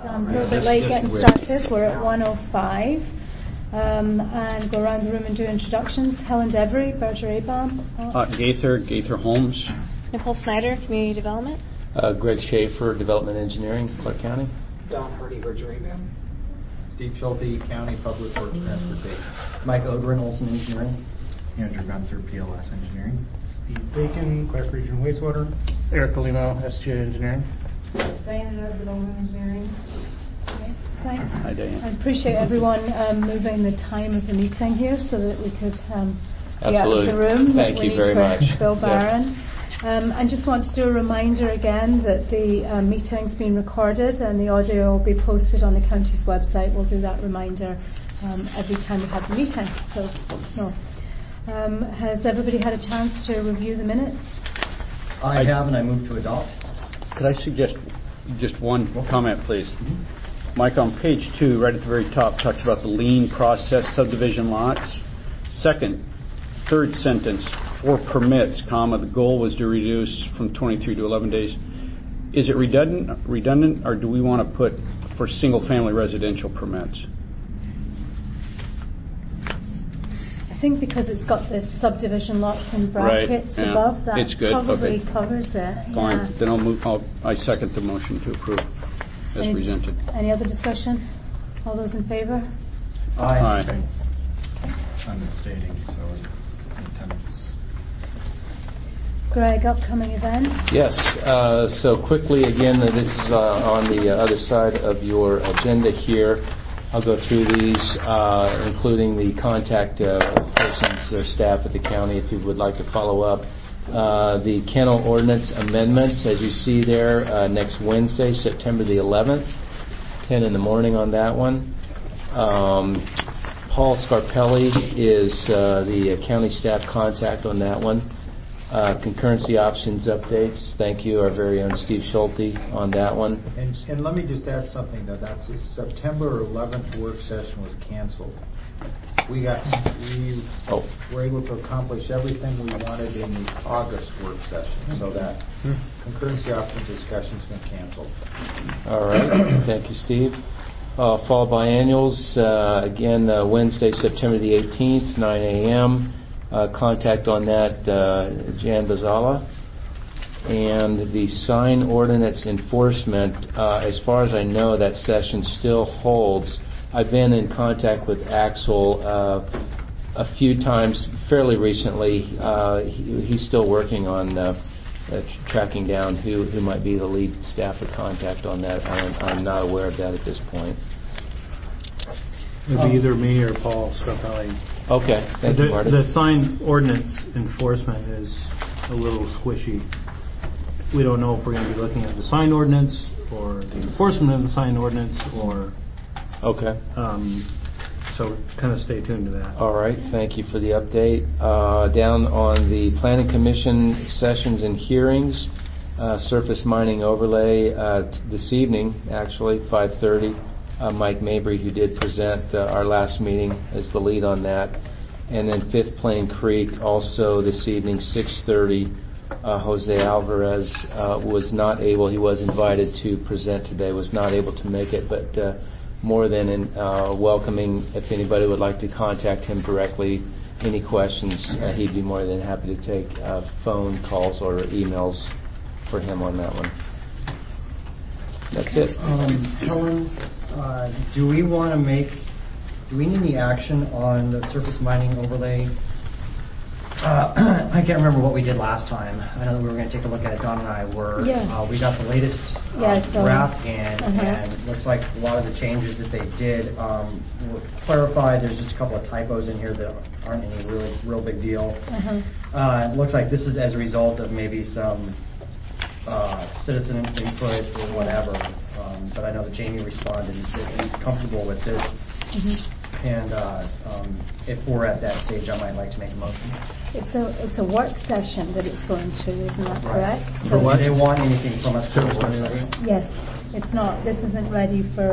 We're a bit late getting started. We're at 1:05. And go around the room and do introductions. Helen Devery, Berger Abam. Gaither Holmes. Nicole Snyder, Community Development. Greg Schaefer, Development Engineering, Clark County. Don Hardy, Berger Abam. Steve Schulte, County Public Works Transportation. Mike Odrin, Olson Engineering. Andrew Gunther, PLS Engineering. Steve Bacon, Clark Region Wastewater. Eric Olino, SGA Engineering. Diana, Development Engineering. Okay, thanks. Hi, Diane. I appreciate everyone moving the time of the meeting here so that we could get out of the room. Thank you very much. Bill Barron. I just want to do a reminder again that the meeting's been recorded and the audio will be posted on the county's website. We'll do that reminder every time we have the meeting, so folks know. Has everybody had a chance to review the minutes? I have, and I move to adopt. Could I suggest just one comment, please? Mm-hmm. Mike, on page 2, right at the very top, talks about the lien process subdivision lots. Third sentence, for permits, the goal was to reduce from 23 to 11 days. Is it redundant, or do we want to put for single-family residential permits? I think because it's got the subdivision lots in brackets above, that it's good. Probably covers it. Fine. Yeah. Then I second the motion to approve as presented. Any other discussion? All those in favour? Aye. I'm abstaining, so attendance. Greg, upcoming events? Yes. So quickly, again, this is on the other side of your agenda here. I'll go through these, including the contact persons or staff at the county if you would like to follow up. The kennel ordinance amendments, as you see there, next Wednesday, September the 11th, 10 in the morning on that one. Paul Scarpelli is the county staff contact on that one. Concurrency options updates. Thank you, our very own Steve Schulte on that one. And let me just add something. That's September 11th work session was canceled. We were able to accomplish everything we wanted in the August work session, so that concurrency option discussion's been canceled. All right. Thank you, Steve. Fall biennials, again, Wednesday, September the 18th, 9 a.m. Contact on that, Jan Bazala. And the sign ordinance enforcement, as far as I know, that session still holds. I've been in contact with Axel a few times fairly recently. He's still working on tracking down who might be the lead staff or contact on that. I'm not aware of that at this point. It'd be either me or Paul Scarpelli. Okay, thank you, Marty. The sign ordinance enforcement is a little squishy. We don't know if we're going to be looking at the sign ordinance or the enforcement of the sign ordinance or... Okay. So kind of stay tuned to that. All right, thank you for the update. Down on the Planning Commission sessions and hearings, surface mining overlay this evening, actually, 5:30. Mike Mabry, who did present our last meeting, is the lead on that. And then Fifth Plain Creek, also this evening, 6:30. Jose Alvarez was not able, he was invited to present today, was not able to make it, but more than welcoming. If anybody would like to contact him directly, any questions, he'd be more than happy to take phone calls or emails for him on that one. That's it. Helen, do we need any action on the surface mining overlay? I can't remember what we did last time. I know that we were going to take a look at it. Don and I were. Yeah. We got the latest draft, and it looks like a lot of the changes that they did were clarified. There's just a couple of typos in here that aren't any real big deal. It looks like this is as a result of maybe some citizen input or whatever. But I know that Jamie responded that he's comfortable with this. And if we're at that stage, I might like to make a motion. It's a work session that it's going to, isn't that correct? So do they want anything from us? Yes, it's not. This isn't ready for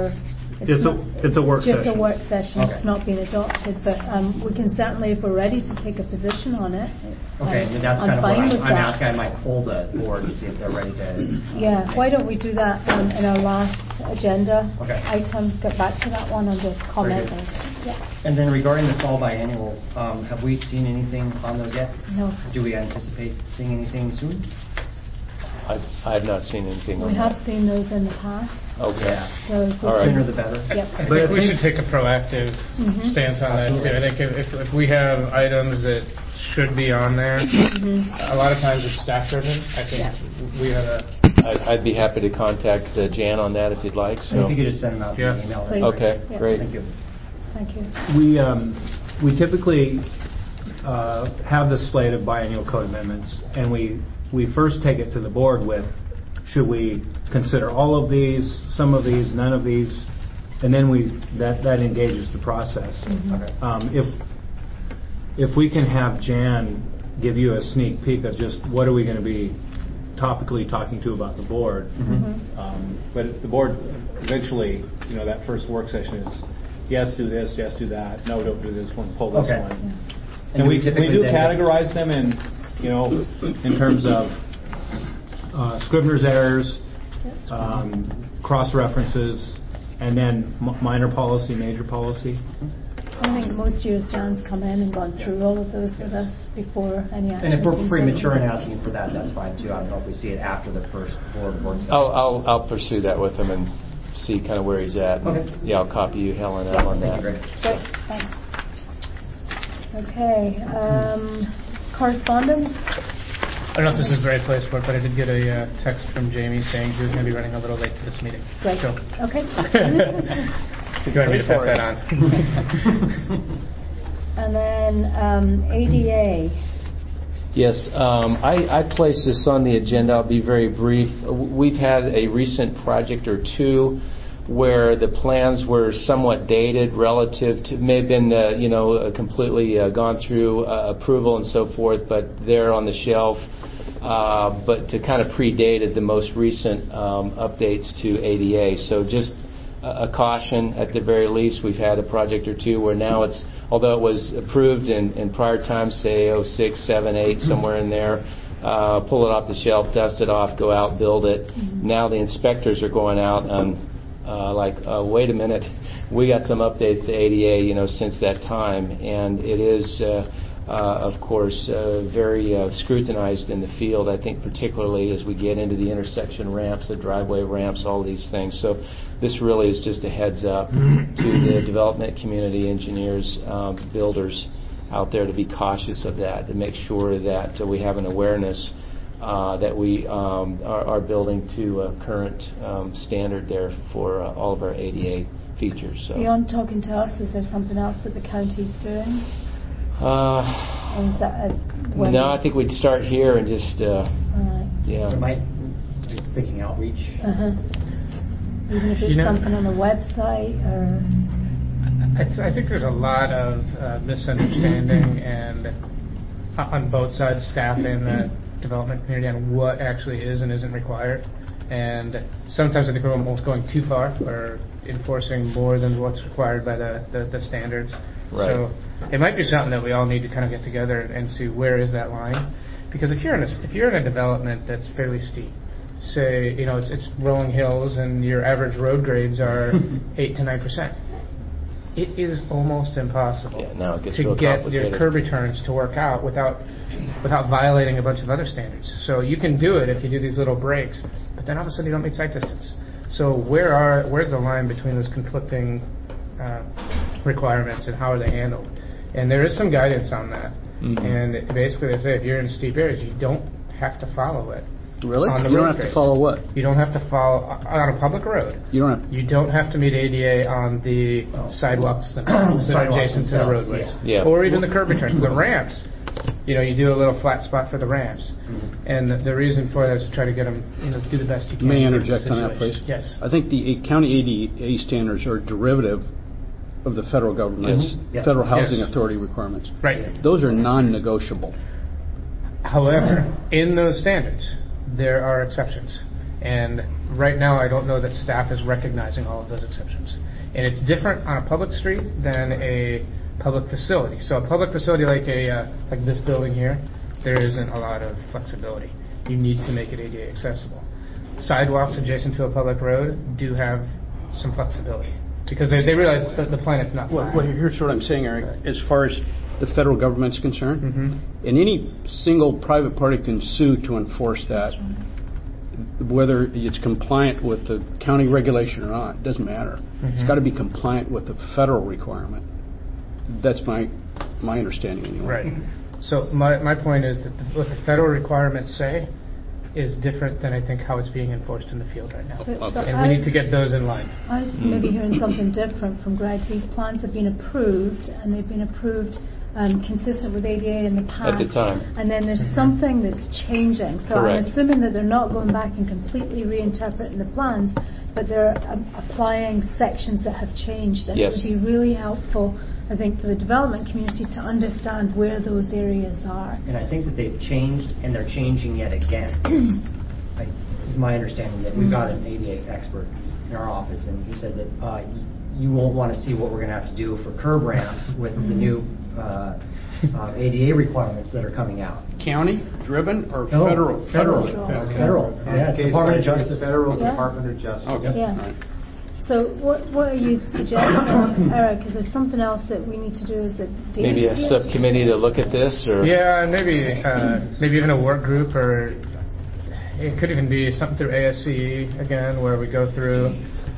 It's a work just session. a work session. Okay. It's not been adopted, but we can certainly, if we're ready to take a position on it. Okay, and that's kind I'm of what fine with I'm that. asking. I might hold the board to see if they're ready to. Yeah, why don't we do that in our last agenda Okay. item? Get back to that one under comment. Very good. Yeah. And then regarding the fall biannuals, have we seen anything on those yet? No. Do we anticipate seeing anything soon? I've not seen anything on We have that. seen those in the past. Okay. So if we All right. Sooner the better. Yep. I think we should take a proactive Mhm. stance on that too. I think if we have items that should be on there, a lot of times it's staff driven. I think we have a. I'd be happy to contact Jan on that if you'd like. And So. if you could just send them out via email. Please. Okay, Yeah. great. Thank you. Thank you. We typically have the slate of biannual code amendments, and we first take it to the board with, should we consider all of these, some of these, none of these, and then that engages the process. Okay. If we can have Jan give you a sneak peek of just what are we going to be topically talking to about the board, but the board eventually, that first work session is yes, do this, yes, do that, no, don't do this one, pull this Okay. one. And we typically do then- categorize them in terms of Scrivener's errors, cross references, and then minor policy, major policy. I think most years Jan's come in and gone through all of those with us before any action. And if we're premature in asking for that, that's fine too. I don't know if we see it after the first board work session. I'll pursue that with him and see kind of where he's at. Okay. Yeah, I'll copy you, Helen, out on that. Thank you, Great, thanks. Okay, correspondence? I don't know if this is the right place for it, but I did get a text from Jamie saying he was going to be running a little late to this meeting. Great. So, Okay. if you want me to pass that on. And then ADA. Yes, I placed this on the agenda. I'll be very brief. We've had a recent project or two where the plans were somewhat dated relative to, may have been, completely gone through approval and so forth, but they're on the shelf. But to kind of predated the most recent updates to ADA. So just a caution at the very least. We've had a project or two where now it's, although it was approved in prior times, say 06, 7, 8, somewhere in there, pull it off the shelf, dust it off, go out, build it. Now the inspectors are going out and wait a minute, we got some updates to ADA, since that time, and it is, of course, very scrutinized in the field. I think particularly as we get into the intersection ramps, the driveway ramps, all these things. So this really is just a heads up to the development community, engineers, builders out there to be cautious of that, to make sure that we have an awareness that we are building to a current standard there for all of our ADA features. So. Beyond talking to us, is there something else that the county's doing? Or is that no, I think we'd start here and just, yeah. So might be thinking outreach. Even if it's something on the website or... I think there's a lot of misunderstanding and on both sides, staff and the development community, on what actually is and isn't required. And sometimes I think we're almost going too far or enforcing more than what's required by the standards. Right. So it might be something that we all need to kind of get together and see where is that line. Because if you're in a development that's fairly steep, say it's rolling hills and your average road grades are 8 to 9%. It is almost impossible to get your curb returns to work out without violating a bunch of other standards. So you can do it if you do these little breaks, but then all of a sudden you don't meet site distance. So where's the line between those conflicting requirements and how are they handled? And there is some guidance on that. And basically they say if you're in steep areas, you don't have to follow it. Really? You don't have to follow what? You don't have to follow on a public road. You don't have to meet ADA on the sidewalks that are adjacent to the roadways, or even the curb returns, the ramps. You do a little flat spot for the ramps, and the reason for that is to try to get them to do the best you can. May I interject on that, please? Yes. I think the county ADA standards are derivative of the federal government's federal housing authority requirements. Right. Those are non-negotiable. However, in those standards, there are exceptions, and right now I don't know that staff is recognizing all of those exceptions. And it's different on a public street than a public facility. So a public facility like this building here, there isn't a lot of flexibility. You need to make it ADA accessible. Sidewalks adjacent to a public road do have some flexibility because they realize that the planet's not flat. Well, here's what I'm saying, Eric. Right. As far as the federal government's concerned, and any single private party can sue to enforce that, whether it's compliant with the county regulation or not, it doesn't matter. It's got to be compliant with the federal requirement. That's my understanding anyway. Right. So my point is that what the federal requirements say is different than I think how it's being enforced in the field right now. Okay. And we need to get those in line. I was maybe hearing something different from Greg. These plans have been approved, and they've been approved consistent with ADA in the past. At the time. And then there's something that's changing. So Correct. I'm assuming that they're not going back and completely reinterpreting the plans, but they're applying sections that have changed. And Yes. it would be really helpful, I think, for the development community to understand where those areas are. And I think that they've changed, and they're changing yet again. It's my understanding that we've got an ADA expert in our office, and he said that you won't want to see what we're going to have to do for curb ramps with the new ADA requirements that are coming out. County driven or No, federal? Federal. Yeah, it's Department of Justice. Federal Yeah. Department of Justice. Okay. Yeah. Right. So what are you suggesting, Eric? Is there something else that we need to do? Is it Maybe a subcommittee to look at this, or Yeah, and maybe even a work group, or it could even be something through ASCE again, where we go through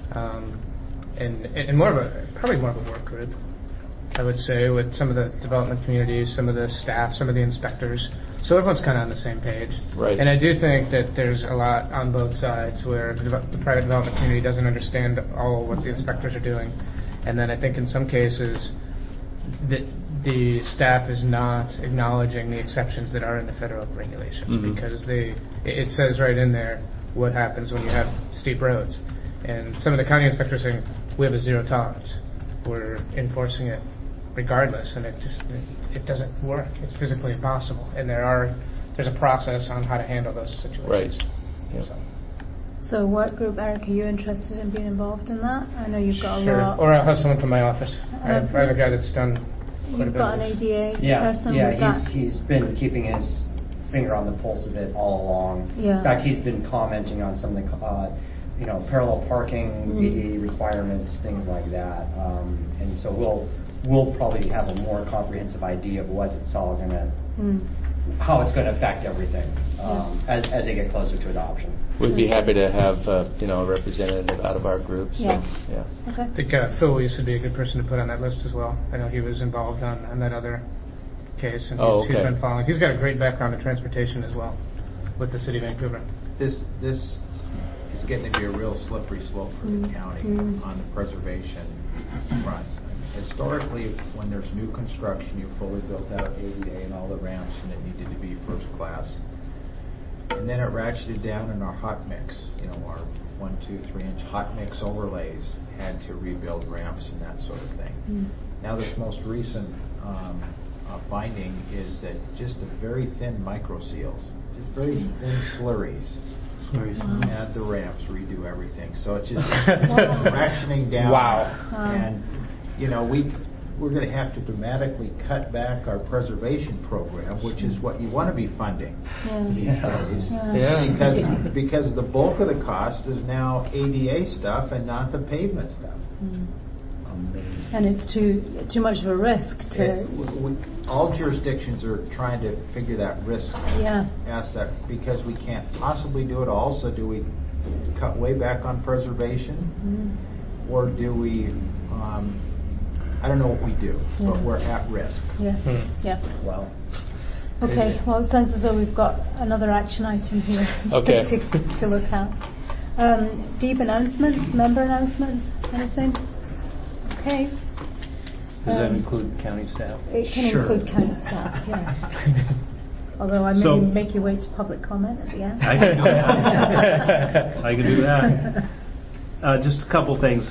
and probably more of a work group, I would say, with some of the development communities, some of the staff, some of the inspectors, so everyone's kind of on the same page. Right. And I do think that there's a lot on both sides where the private development community doesn't understand all what the inspectors are doing, and then I think in some cases the staff is not acknowledging the exceptions that are in the federal regulations, because it says right in there what happens when you have steep roads, and some of the county inspectors are saying we have a zero tolerance, we're enforcing it regardless, and it doesn't work. It's physically impossible, and there's a process on how to handle those situations. Right. Yep. So what group, Eric, are you interested in being involved in that? I know you've got a lot. Or I'll have someone from my office. I have a guy that's done quite a bit. You've got an ADA person? Yeah, he's been keeping his finger on the pulse of it all along. Yeah. In fact, he's been commenting on some of the parallel parking, ADA requirements, things like that. And so we'll probably have a more comprehensive idea of what it's all going to, how it's going to affect everything as they get closer to adoption. We'd be happy to have a representative out of our group. So, yeah. Okay. I think Phil Weiss would be a good person to put on that list as well. I know he was involved on that other case, and he's been following. He's got a great background in transportation as well with the city of Vancouver. This is getting to be a real slippery slope for the county on the preservation front. Historically, when there's new construction, you fully built out ADA and all the ramps, and it needed to be first class. And then it ratcheted down in our hot mix, our 1, 2, 3-inch hot mix overlays had to rebuild ramps and that sort of thing. Now this most recent finding is that just the very thin micro seals, just very thin slurries, add the ramps, redo everything. So it's just ratcheting down. Wow. And we're going to have to dramatically cut back our preservation program, which is what you want to be funding these days. Yeah. Because the bulk of the cost is now ADA stuff and not the pavement stuff. And it's too much of a risk to... all jurisdictions are trying to figure that risk aspect, because we can't possibly do it all. So do we cut way back on preservation? Or do we... I don't know what we do, but we're at risk. Well. Okay, well, it sounds as though we've got another action item here to look at. Deep announcements, member announcements, anything? Okay. Does that include county staff? It can include county staff, yes. Although I may make you wait to public comment at the end. I can do that. I can do that. Just a couple things.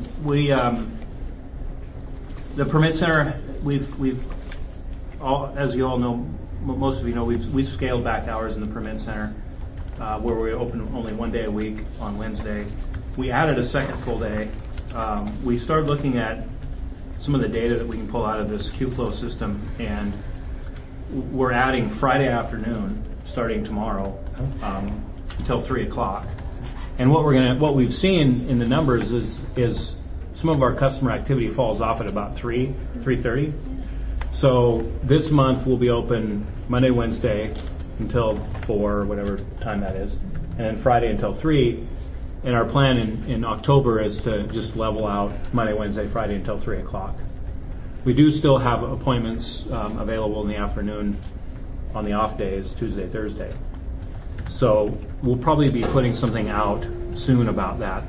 The permit center, we've all, as you all know, most of you know, we've scaled back hours in the permit center. where we open only one day a week on Wednesday. We added a second full day. We started looking at some of the data that we can pull out of this Q-Flow system, and we're adding Friday afternoon, starting tomorrow, until 3 o'clock. And what we've seen in the numbers is some of our customer activity falls off at about 3:30. So this month we'll be open Monday, Wednesday until 4, whatever time that is, and then Friday until 3. And our plan in October is to just level out Monday, Wednesday, Friday until 3 o'clock. We do still have appointments available in the afternoon on the off days, Tuesday, Thursday. So we'll probably be putting something out soon about that.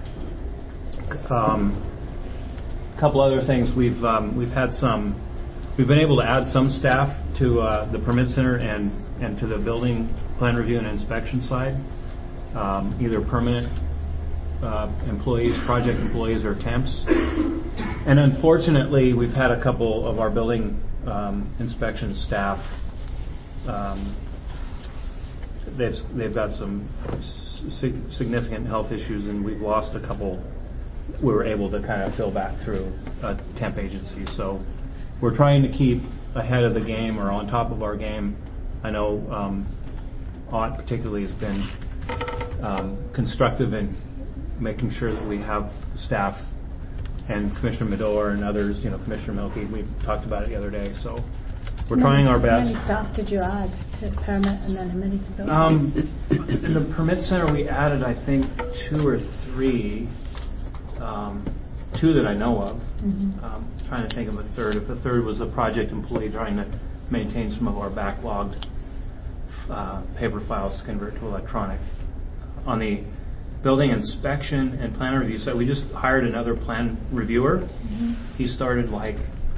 A couple other things. We've been able to add some staff to the permit center and to the building plan review and inspection side, either permanent employees, project employees, or temps. And unfortunately, we've had a couple of our building inspection staff. They've got some significant health issues, and we've lost a couple. We were able to kind of fill back through a temp agency. So we're trying to keep ahead of the game or on top of our game. I know Ott particularly has been constructive in making sure that we have staff, and Commissioner Medor and others, Commissioner Milkey, we talked about it the other day. So we're trying our best. How many staff did you add to permit, and then how many to building? In the permit center, we added, I think, 2 or 3. 2 that I know of. Mm-hmm. Trying to think of a third. If a third was a project employee trying to maintain some of our backlogged paper files to convert to electronic. On the building inspection and plan review side, we just hired another plan reviewer. Mm-hmm. He started like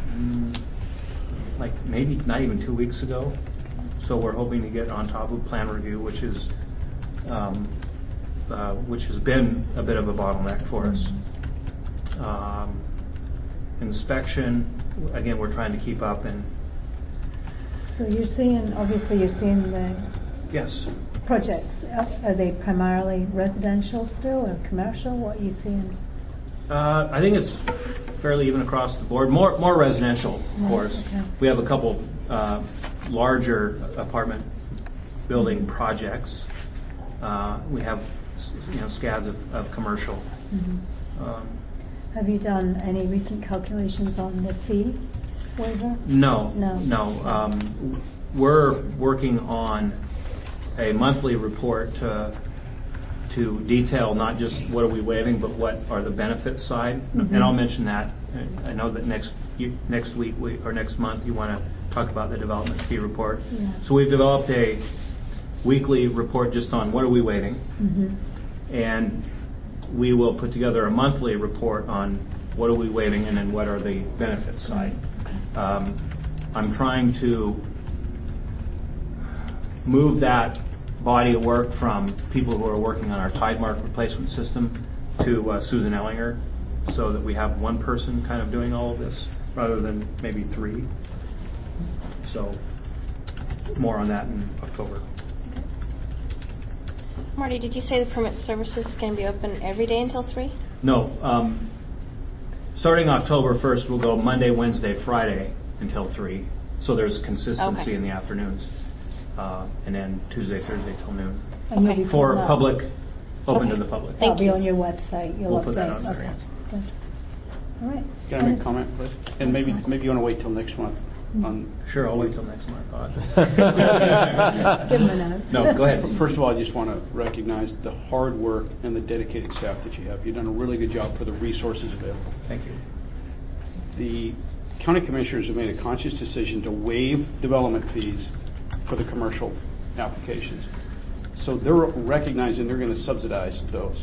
maybe not even 2 weeks ago. So we're hoping to get on top of plan review, which has been a bit of a bottleneck for us. Inspection, again, we're trying to keep up. And so you're seeing the yes projects. Are they primarily residential still or commercial? What are you seeing? I think it's fairly even across the board. More residential, of course. Okay. We have a couple larger apartment building projects. We have scads of commercial. Mm-hmm. Have you done any recent calculations on the fee waiver? No. We're working on a monthly report to detail not just what are we waiving, but what are the benefits side. Mm-hmm. And I'll mention that. I know that next week or next month you want to talk about the development fee report. Yeah. So we've developed a weekly report just on what are we waiving. Mm-hmm. And we will put together a monthly report on what are we waiving and then what are the benefits side. I'm trying to move that body of work from people who are working on our tide mark replacement system to Susan Ellinger, so that we have one person kind of doing all of this rather than maybe 3. So more on that in October. Marty, did you say the permit services can be open every day until 3? No. Starting October 1st, we'll go Monday, Wednesday, Friday until 3. So there's consistency in the afternoons. And then Tuesday, Thursday till noon. Okay. For public, open to the public. That'll be on your website. You'll we'll update. Put that on there. Okay. Good. All right. Can I make a comment, please? And maybe you want to wait till next month. Sure, I'll wait till next month. Give them an out. No, go ahead. First of all, I just want to recognize the hard work and the dedicated staff that you have. You've done a really good job for the resources available. Thank you. The county commissioners have made a conscious decision to waive development fees for the commercial applications. So they're recognizing they're going to subsidize those.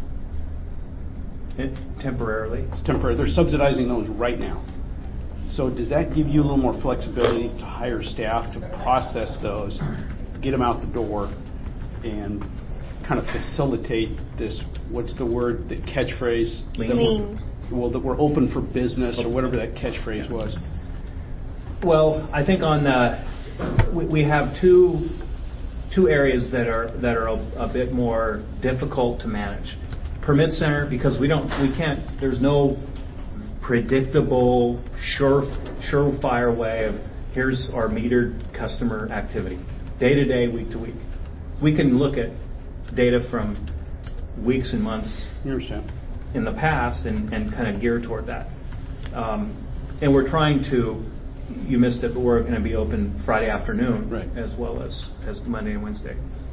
Temporarily? It's temporary. They're subsidizing those right now. So does that give you a little more flexibility to hire staff to process those, get them out the door, and kind of facilitate this, what's the word, the catchphrase? Lean. That we're open for business, or whatever that catchphrase was. Well, I think on we have 2 two areas that are a bit more difficult to manage. Permit center, because there's no predictable, surefire way of here's our metered customer activity, day to day, week to week. We can look at data from weeks and months in the past and kind of gear toward that. And we're trying to, you missed it, but we're going to be open Friday afternoon as well as Monday and Wednesday.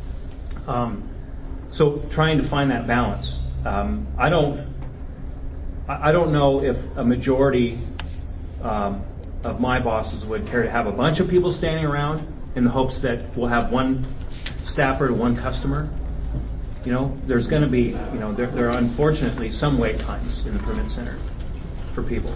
So trying to find that balance. I don't know if a majority of my bosses would care to have a bunch of people standing around in the hopes that we'll have one staffer to one customer. There's going to be, there are unfortunately some wait times in the permit center for people.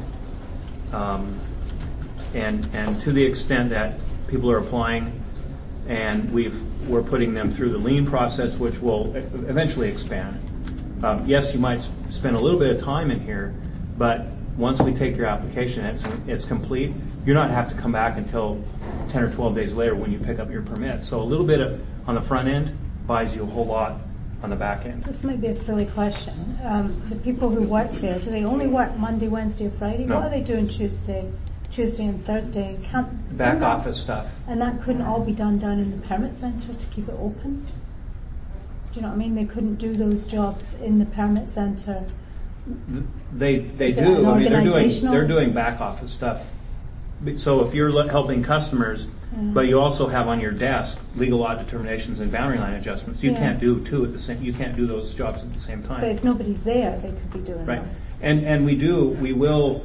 And to the extent that people are applying and we're putting them through the lean process, which will eventually expand. Yes, you might spend a little bit of time in here, but once we take your application and it's complete, you're not have to come back until 10 or 12 days later when you pick up your permit. So a little bit on the front end buys you a whole lot on the back end. This might be a silly question. The people who work there, do they only work Monday, Wednesday, or Friday? No. What are they doing Tuesday and Thursday? Back office stuff. And that couldn't all be done down in the permit centre to keep it open? Do you know what I mean? They couldn't do those jobs in the permit centre. They do. I mean, they're doing back office stuff. So if you're helping customers, but you also have on your desk legal lot determinations and boundary line adjustments, you can't do two at the same. You can't do those jobs at the same time. But if nobody's there, they could be doing right. That. And we will.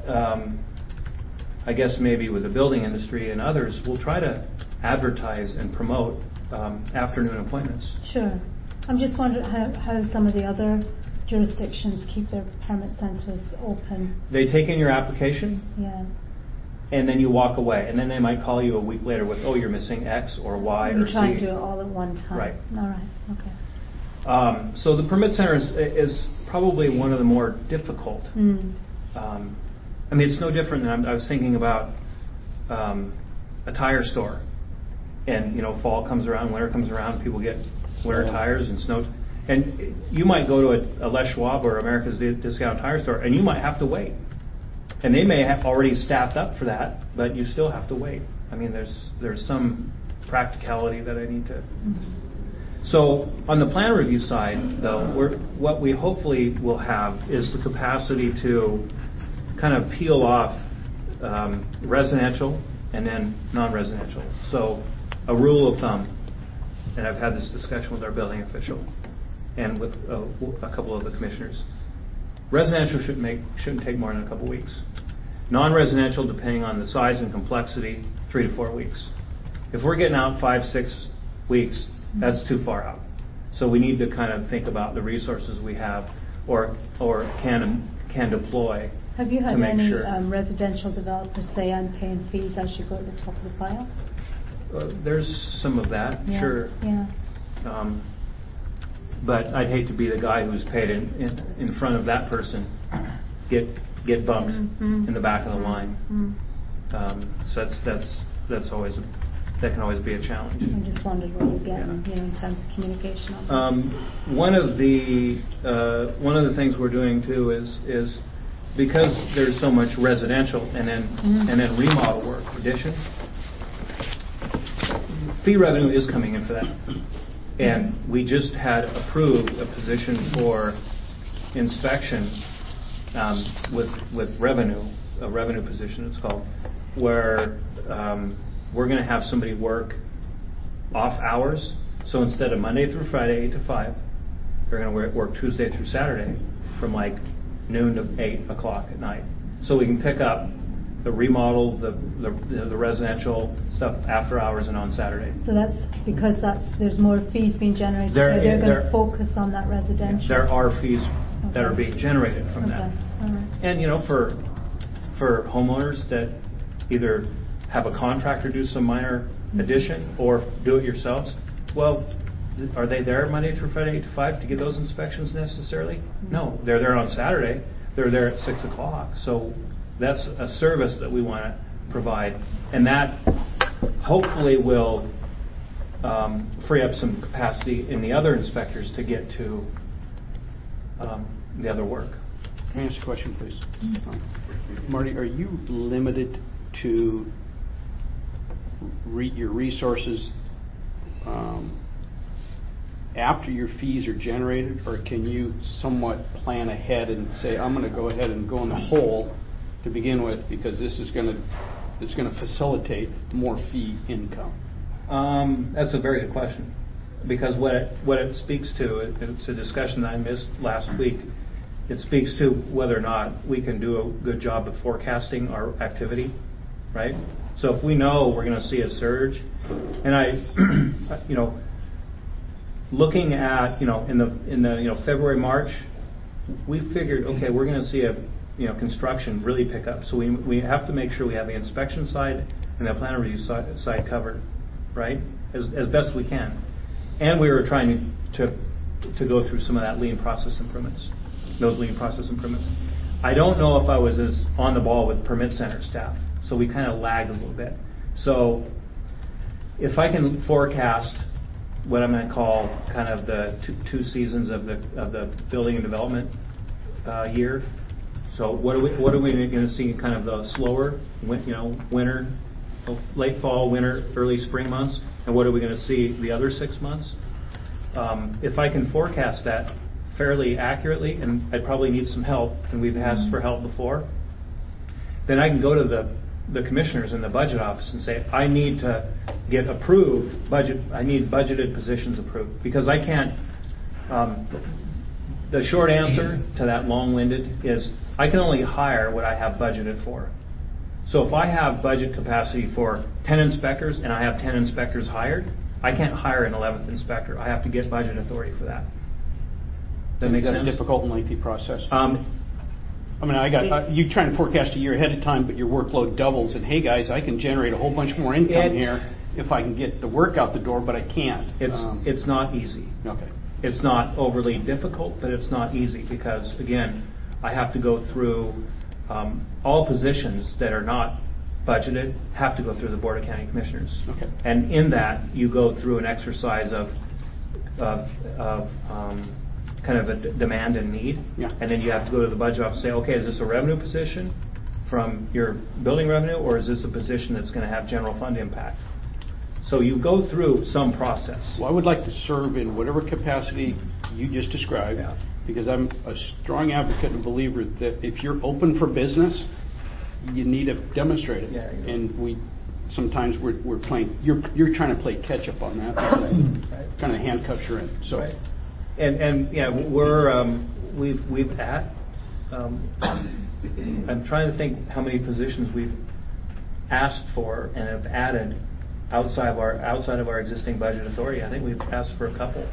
I guess maybe with the building industry and others, we'll try to advertise and promote afternoon appointments. Sure. I'm just wondering how some of the other jurisdictions keep their permit centres open. They take in your application. Yeah. And then you walk away, and then they might call you a week later with, you're missing X or Y or Z. You try and do it all at one time. Right. All right. Okay. So the permit center is probably one of the more difficult. I mean, it's no different than I was thinking about a tire store. And, fall comes around, winter comes around, people get winter tires and snow. And you might go to a Les Schwab or America's Discount Tire Store, and you might have to wait. And they may have already staffed up for that, but you still have to wait. I mean, there's some practicality that I need to. So on the plan review side, though, what we hopefully will have is the capacity to kind of peel off residential and then non-residential. So a rule of thumb, and I've had this discussion with our building official and with a couple of the commissioners. Residential shouldn't take more than a couple weeks. Non-residential, depending on the size and complexity, 3 to 4 weeks. If we're getting out 5-6 weeks, that's too far out. So we need to kind of think about the resources we have or can deploy. Have you had any residential developers say, I'm paying fees, I should go at the top of the pile? There's some of that, sure. Yeah. But I'd hate to be the guy who's paid in front of that person, get bumped in the back of the line. So that's always that can always be a challenge. I just wondered what you're getting, in terms of communication on that. One of the things we're doing too is because there's so much residential and then remodel work, addition. Fee revenue is coming in for that. And we just had approved a position for inspection with revenue, a revenue position it's called, where we're going to have somebody work off hours. So instead of Monday through Friday, 8 to 5, they're going to work Tuesday through Saturday from like noon to 8 o'clock at night. So we can pick up the remodel, the residential stuff after hours and on Saturday. So that's because there's more fees being generated. They're going to focus on that residential. There are fees that are being generated from that. All right. And for homeowners that either have a contractor do some minor addition or do it yourselves, well, are they there Monday through Friday 8 to 5 to get those inspections necessarily? No, they're there on Saturday. They're there at 6 o'clock. So that's a service that we want to provide, and that hopefully will free up some capacity in the other inspectors to get to the other work. Can I ask a question, please? Marty, are you limited to your resources after your fees are generated, or can you somewhat plan ahead and say, I'm going to go ahead and go in the hole to begin with because this is going to facilitate more fee income? That's a very good question, because what it speaks to, it's a discussion that I missed last week. It speaks to whether or not we can do a good job of forecasting our activity, right? So if we know we're going to see a surge, and looking at in the February, March, we figured, okay, we're going to see a construction really pick up. So we have to make sure we have the inspection side and the plan review side covered, right, as best we can. And we were trying to go through some of that lean process improvements. Those lean process improvements. I don't know if I was as on the ball with permit center staff, so we kind of lagged a little bit. So if I can forecast what I'm going to call kind of the two seasons of the building and development year. So what are we going to see in kind of the slower, winter, late fall, winter, early spring months, and what are we going to see the other 6 months? If I can forecast that fairly accurately, and I'd probably need some help, and we've asked for help before, then I can go to the commissioners in the budget office and say, I need to get approved budget. I need budgeted positions approved, because I can't. The short answer to that long-winded is I can only hire what I have budgeted for. So if I have budget capacity for 10 inspectors and I have 10 inspectors hired, I can't hire an 11th inspector. I have to get budget authority for that. That makes sense? Is that a difficult and lengthy process? You try and forecast a year ahead of time, but your workload doubles, and hey guys, I can generate a whole bunch more income here if I can get the work out the door, but I can't. It's not easy. Okay. It's not overly difficult, but it's not easy, because again, I have to go through all positions that are not budgeted have to go through the Board of County Commissioners. Okay. And in that, you go through an exercise of kind of a demand and need. Yeah. And then you have to go to the budget office and say, okay, is this a revenue position from your building revenue, or is this a position that's going to have general fund impact? So you go through some process. Well, I would like to serve in whatever capacity you just described, because I'm a strong advocate and believer that if you're open for business, you need to demonstrate it. Yeah. And sometimes we're playing. You're trying to play catch up on that. Right. Kind of handcuffs you're in. So. Right. And we've at. I'm trying to think how many positions we've asked for and have added outside of our existing budget authority. I think we've asked for a couple.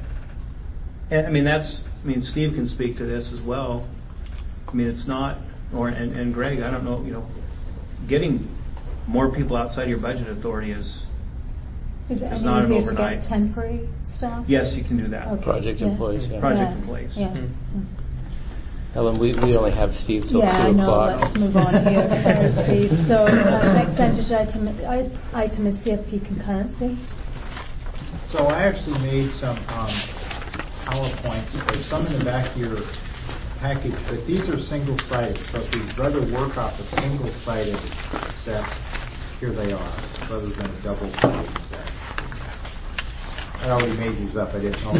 And Steve can speak to this as well. It's not, and Greg, I don't know, getting more people outside your budget authority is not an overnight. To get temporary staff? Yes, you can do that. Okay. Project employees. Yeah. Project employees. Yeah. Helen, we only have Steve till 2 o'clock. I know. Let's move on here. Sorry, Steve. So next item is CFP concurrency. So I actually made some PowerPoints. There's some in the back of your package, but these are single-sided. So if you'd rather work off a single-sided set, here they are, rather than a double-sided set. I already made these up. I didn't know.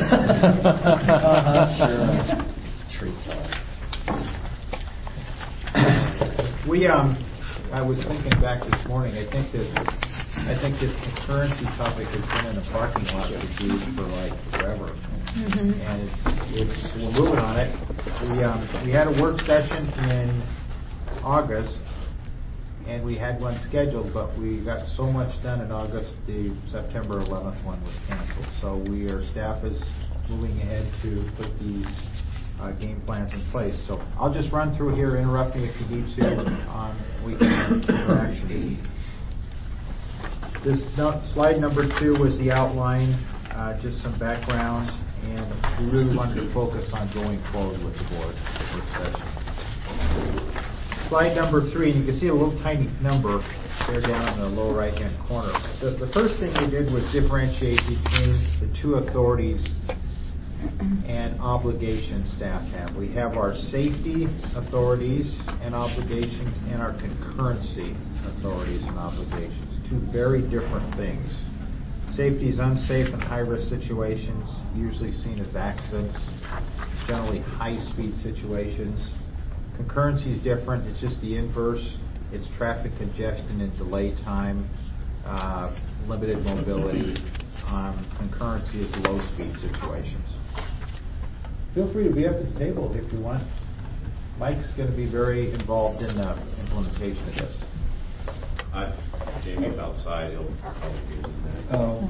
I was thinking back this morning. I think this concurrency topic has been in the parking lot of the Jews for forever, and we're moving on it. We had a work session in August, and we had one scheduled, but we got so much done in August, the September 11th one was canceled. So our staff is moving ahead to put these game plans in place. So I'll just run through here, interrupt me if you need to. We can have interaction. This slide number 2 was the outline, just some background, and we really wanted to focus on going forward with the board work session. slide number 3, and you can see a little tiny number there down in the lower right-hand corner. The first thing we did was differentiate between the two authorities and obligations staff have. We have our safety authorities and obligations and our concurrency authorities and obligations. Two very different things. Safety is unsafe and high-risk situations, usually seen as accidents, generally high-speed situations. Concurrency is different. It's just the inverse. It's traffic congestion and delay time, limited mobility. Concurrency is low-speed situations. Feel free to be up at the table if you want. Mike's going to be very involved in the implementation of this. Jamie's outside. He'll probably be in a minute.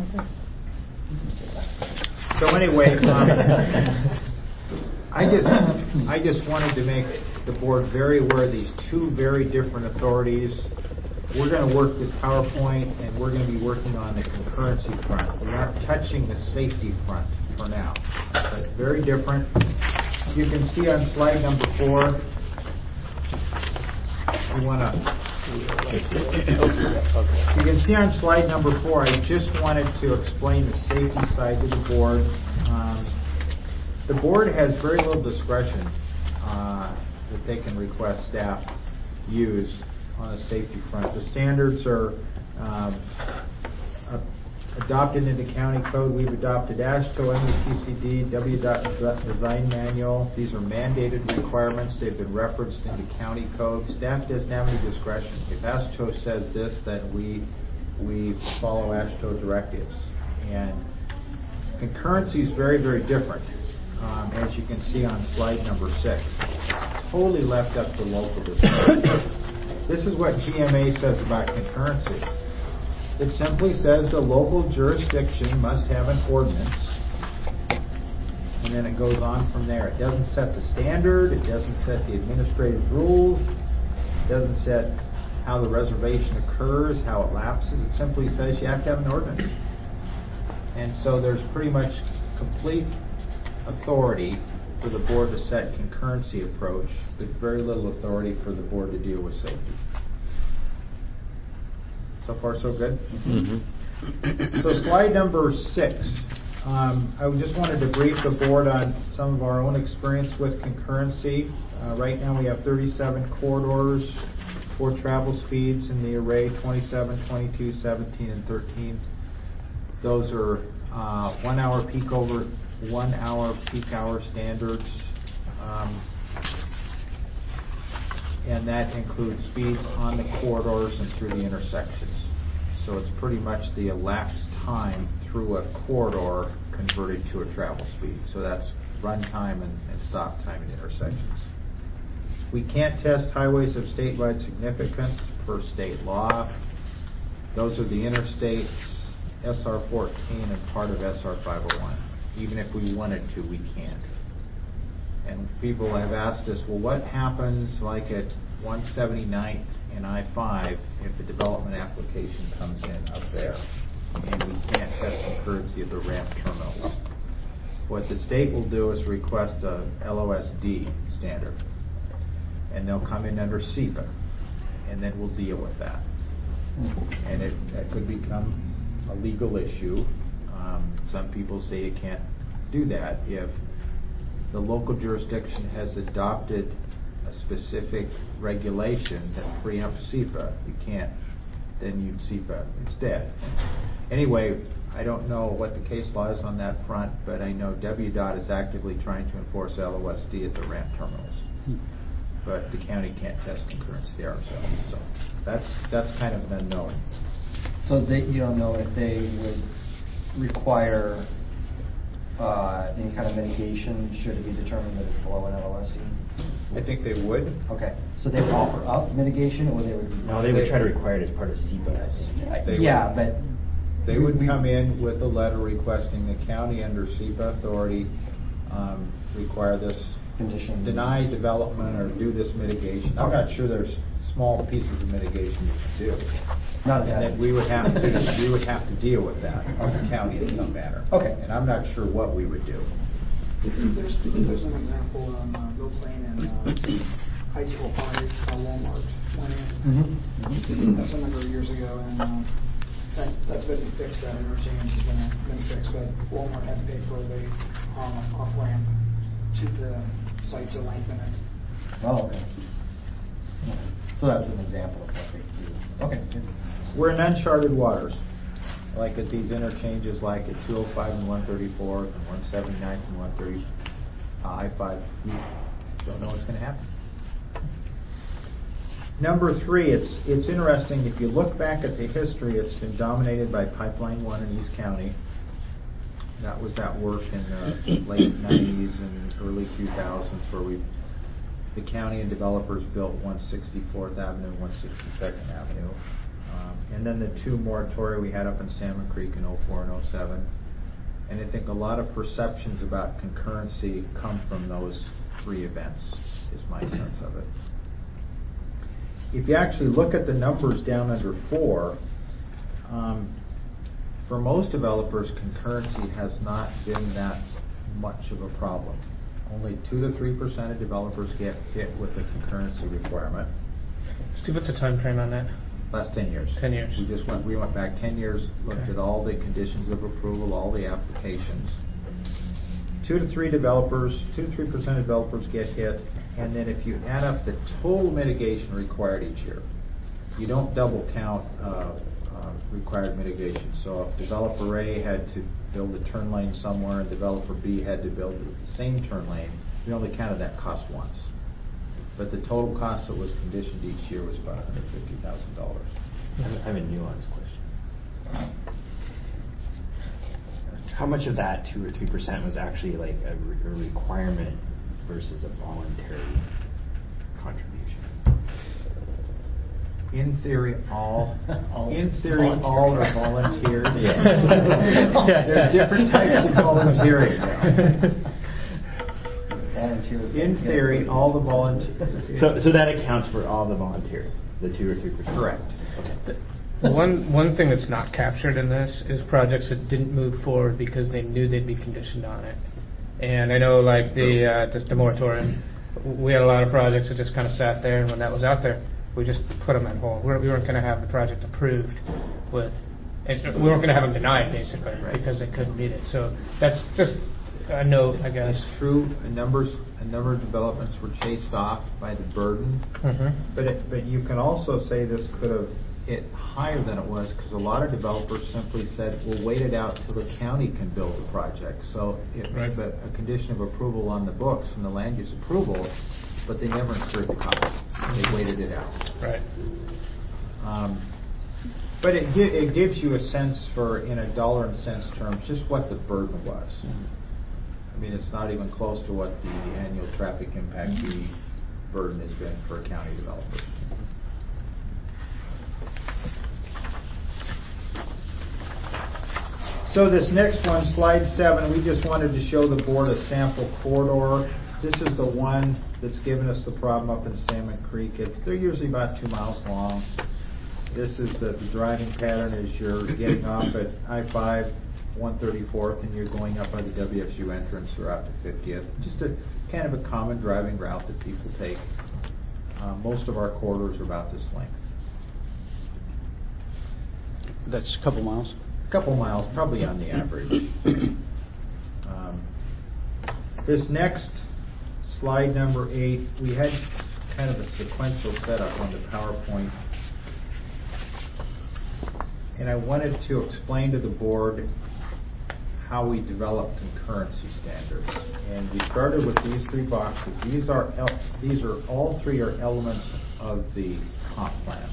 So anyway, I just wanted to make the board very aware of these two very different authorities. We're going to work with PowerPoint, and we're going to be working on the concurrency front. We aren't touching the safety front for now, but very different. You can see on slide number 4. You can see on slide number 4. I just wanted to explain the safety side to the board. The board has very little discretion that they can request staff use on the safety front. The standards are adopted into county code. We've adopted AASHTO, MUTCD, WDOT design manual. These are mandated requirements. They've been referenced into county code. Staff doesn't have any discretion. If AASHTO says this, then we follow AASHTO directives. And concurrency is very, very different. As you can see on slide number 6. Totally left up to local discretion. This is what GMA says about concurrency. It simply says the local jurisdiction must have an ordinance, and then it goes on from there. It doesn't set the standard, it doesn't set the administrative rules, it doesn't set how the reservation occurs, how it lapses. It simply says you have to have an ordinance. And so there's pretty much complete authority for the board to set concurrency approach, but very little authority for the board to deal with safety. So far, so good? Mm-hmm. So slide number 6. I just wanted to brief the board on some of our own experience with concurrency. Right now we have 37 corridors, 4 travel speeds in the array, 27, 22, 17, and 13. Those are 1 hour peak over 1 hour peak hour standards. And that includes speeds on the corridors and through the intersections. So it's pretty much the elapsed time through a corridor converted to a travel speed. So that's run time and stop time in intersections. We can't test highways of statewide significance per state law. Those are the interstates, SR 14, and part of SR 501. Even if we wanted to, we can't. And people have asked us, well, what happens like at 179th and I-5 if the development application comes in up there and we can't test concurrency at the ramp terminals? What the state will do is request a LOSD standard, and they'll come in under SEPA, and then we'll deal with that. And that could become a legal issue. Some people say you can't do that if the local jurisdiction has adopted a specific regulation that preempts SEPA. You can't then use SEPA instead. Anyway, I don't know what the case law is on that front, but I know WDOT is actively trying to enforce LOSD at the ramp terminals. But the county can't test concurrency there ourselves. So that's kind of an unknown. So you don't know if they would require any kind of mitigation should it be determined that it's below an LOSD? I think they would. Okay. So they would offer up mitigation, or they would... No, they would try to require it as part of SEPA. But... They would come in with a letter requesting the county under SEPA authority require this condition, deny development or do this mitigation. I'm not sure there's small pieces of mitigation you can do. And then we would have to deal with that the county in some manner. Okay. And I'm not sure what we would do. There's an example on Bill Plain and I-205, Walmart went in. That was a number of years ago, and that's been fixed. That interchange has been fixed, but Walmart had to pay for the off-ramp to the site to lengthen it. Oh, okay. So that's an example of what they do. Okay. We're in uncharted waters, like at these interchanges, like at 205 and 134th and 179th and 130 I-5. We don't know what's going to happen. Number 3, it's interesting. If you look back at the history, it's been dominated by Pipeline 1 in East County. That was that work in the late 90s and early 2000s where the county and developers built 164th Avenue and 162nd Avenue. And then the 2 moratoria we had up in Salmon Creek in 04 and 07. And I think a lot of perceptions about concurrency come from those 3 events, is my sense of it. If you actually look at the numbers down under 4, for most developers, concurrency has not been that much of a problem. Only 2 to 3% of developers get hit with a concurrency requirement. Steve, what's the time frame on that? Last 10 years. 10 years. We went back 10 years, looked at all the conditions of approval, all the applications. 2 to 3% of developers get hit, and then if you add up the total mitigation required each year, you don't double count required mitigation. So if developer A had to build a turn lane somewhere and developer B had to build the same turn lane, we only counted that cost once. But the total cost that was conditioned each year was about $150,000. I have a nuanced question. How much of that 2 or 3% was actually like a requirement versus a voluntary contribution? In theory, all are volunteered. There's different types of volunteering. In theory, all the volunteers. So that accounts for all the volunteering, the 2 or 3%. Correct. Okay. One thing that's not captured in this is projects that didn't move forward because they knew they'd be conditioned on it. And I know, like the moratorium, we had a lot of projects that just kind of sat there, and when that was out there, we just put them on hold. We weren't going to have the project approved we weren't going to have them denied, basically, because they couldn't meet it. So that's just a note, I guess. It's true. A number of developments were chased off by the burden. Mm-hmm. But you can also say this could have hit higher than it was because a lot of developers simply said, we'll wait it out till the county can build the project. So it made a condition of approval on the books and the land use approval, but they never incurred the cost. They waited it out. Right. But it gives you a sense for, in a dollar and cents terms, just what the burden was. I mean, it's not even close to what the annual traffic impact fee burden has been for a county developer. So this next one, slide 7, we just wanted to show the board a sample corridor. This is the one that's given us the problem up in Salmon Creek. They're usually about 2 miles long. This is the driving pattern as you're getting off at I-5, 134th, and you're going up by the WSU entrance or out to 50th. Just a kind of a common driving route that people take. Most of our corridors are about this length. That's a couple miles? A couple miles, probably on the average. This next slide, number 8, we had kind of a sequential setup on the PowerPoint. And I wanted to explain to the board how we develop concurrency standards. And we started with these 3 boxes. These are all 3 are elements of the comp plan.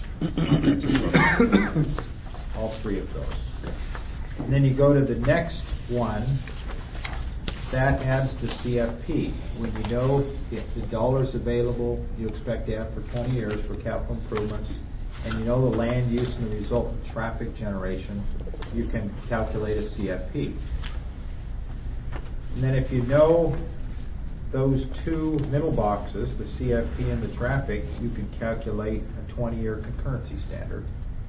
All 3 of those. And then you go to the next one. That adds the CFP. When you know if the dollars available you expect to have for 20 years for capital improvements, and you know the land use and the resultant traffic generation, you can calculate a CFP. And then if you know those 2 middle boxes, the CFP and the traffic, you can calculate a 20-year concurrency standard.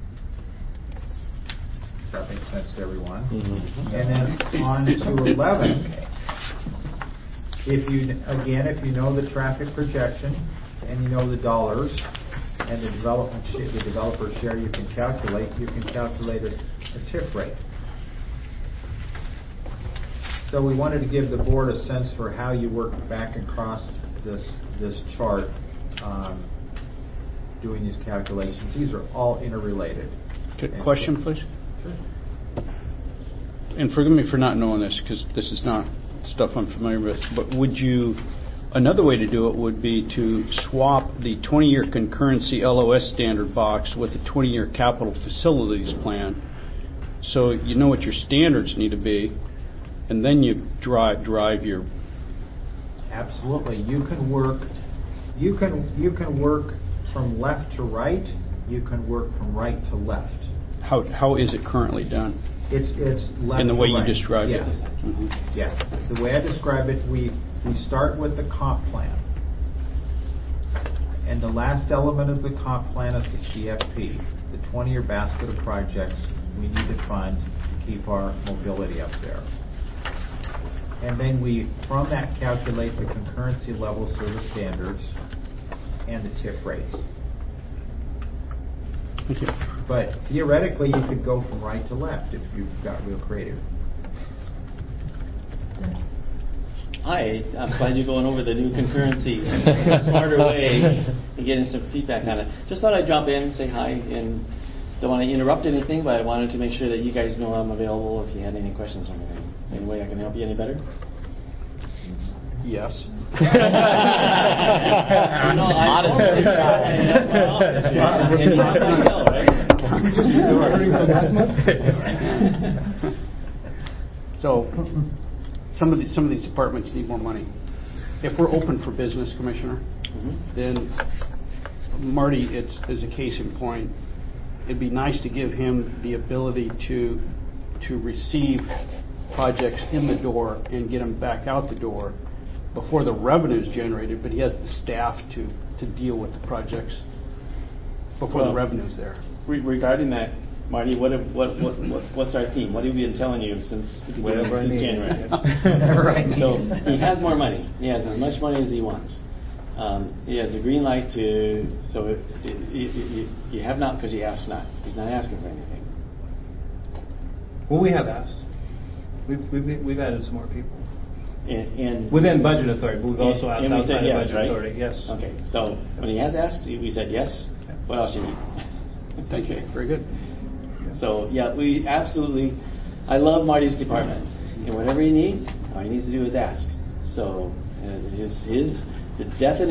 Does that make sense to everyone? Mm-hmm. And then on to 11. If you know the traffic projection and you know the dollars, and the developer share you can calculate a TIF rate. So we wanted to give the board a sense for how you work back across this chart, doing these calculations. These are all interrelated. Question, please? Sure. And forgive me for not knowing this, because this is not stuff I'm familiar with, but another way to do it would be to swap the 20-year concurrency LOS standard box with the 20-year capital facilities plan, so you know what your standards need to be, and then you drive your... Absolutely. You can work from left to right. You can work from right to left. How is it currently done? It's left in the way to right. You described it. Mm-hmm. Yeah. The way I describe it, we start with the comp plan. And the last element of the comp plan is the CFP, the 20-year basket of projects we need to fund to keep our mobility up there. And then we, from that, calculate the concurrency level service standards and the TIF rates. Thank you. But theoretically, you could go from right to left if you've got real creative. Hi, I'm glad you're going over the new concurrency, smarter way, and getting some feedback on it. Just thought I'd drop in, say hi, and don't want to interrupt anything, but I wanted to make sure that you guys know I'm available if you had any questions or anything. Any way I can help you any better? Yes. Honestly, and you have myself, right? So, some of these departments need more money. If we're open for business, Commissioner, then Marty, as a case in point, it'd be nice to give him the ability to receive projects in the door and get them back out the door before the revenue is generated, but he has the staff to deal with the projects before the revenue's there. Regarding that, Marty, what's our theme? What have we been telling you since January? Right. So he has more money. He has as much money as he wants. He has a green light to. So you have not because you asked not. He's not asking for anything. Well, we have asked. We've added some more people. And within budget authority, but we've also asked outside of budget authority. Yes. Okay. So when he has asked, we said yes. Okay. What else do you need? Thank you. Very good. So yeah, we absolutely. I love Marty's department, and whatever he needs, all he needs to do is ask. So the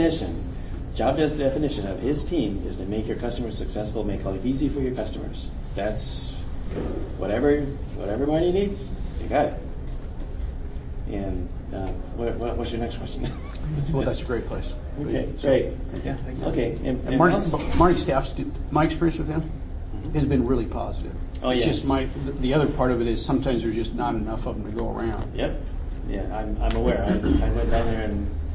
job definition of his team is to make your customers successful, make life easy for your customers. That's whatever Marty needs, you got it. And what's your next question? Well, that's a great place. Okay, great. Yeah. Okay. And Marty staff's, my experience with him has been really positive. Oh, it's yes. just the other part of it is sometimes there's just not enough of them to go around. Yep. Yeah, I'm aware. I went down there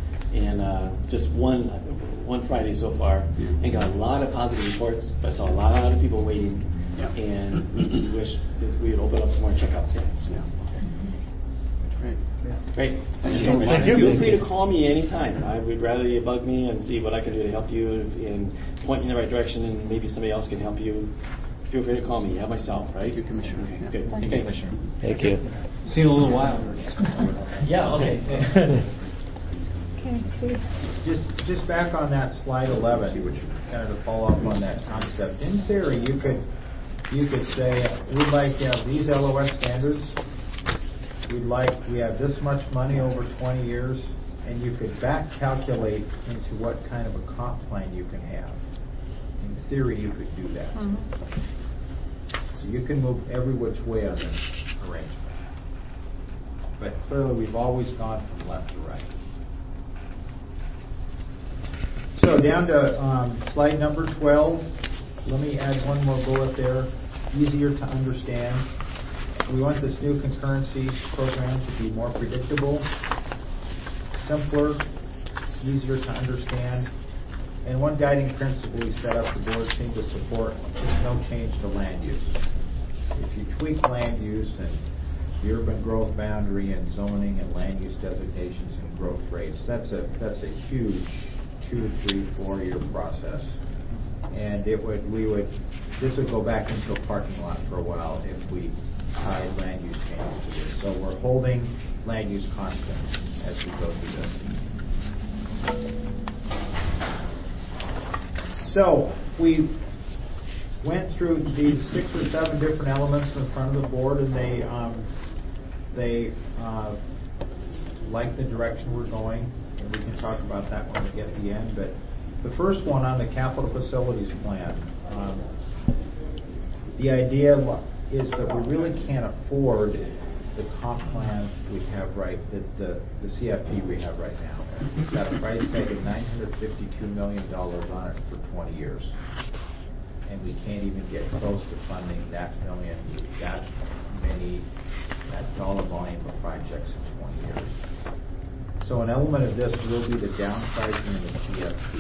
and just one Friday so far and got a lot of positive reports, but I saw a lot of people waiting. Yeah. And we wish that we would open up some more checkout stands. Yeah. Great. Yeah. Great. Thank you. Feel free to call me anytime. I would rather you bug me and see what I can do to help you and point you in the right direction, and maybe somebody else can help you. Feel free to call me. You have my cell, right? Thank you, Commissioner. Okay, good. Thank you, Commissioner. Thank you. See you in a little while. Yeah, okay. Okay, Steve. Just back on that slide 11, kind of to follow up on that concept. In theory, you could say we'd like to have these LOS standards. We have this much money over 20 years, and you could back calculate into what kind of a comp plan you can have. In theory, you could do that. So you can move every which way on this arrangement. But clearly, we've always gone from left to right. So down to slide number 12. Let me add one more bullet there. Easier to understand. We want this new concurrency program to be more predictable, simpler, easier to understand. And one guiding principle we set up, the board seemed to support, is no change to land use. If you tweak land use and the urban growth boundary and zoning and land use designations and growth rates, that's a huge 2, 3, 4 year process. And this would go back into a parking lot for a while if we tied land use changes to this. So we're holding land use constant as we go through this. So we went through these 6 or 7 different elements in front of the board, and they like the direction we're going, and we can talk about that when we get to the end. But the first one on the capital facilities plan, the idea is that we really can't afford the comp plan we have the CFP we have right now. It's got a price tag of $952 million on it for 20 years. And we can't even get close to funding that dollar volume of projects in 20 years. So an element of this will be the downsizing of the CFP.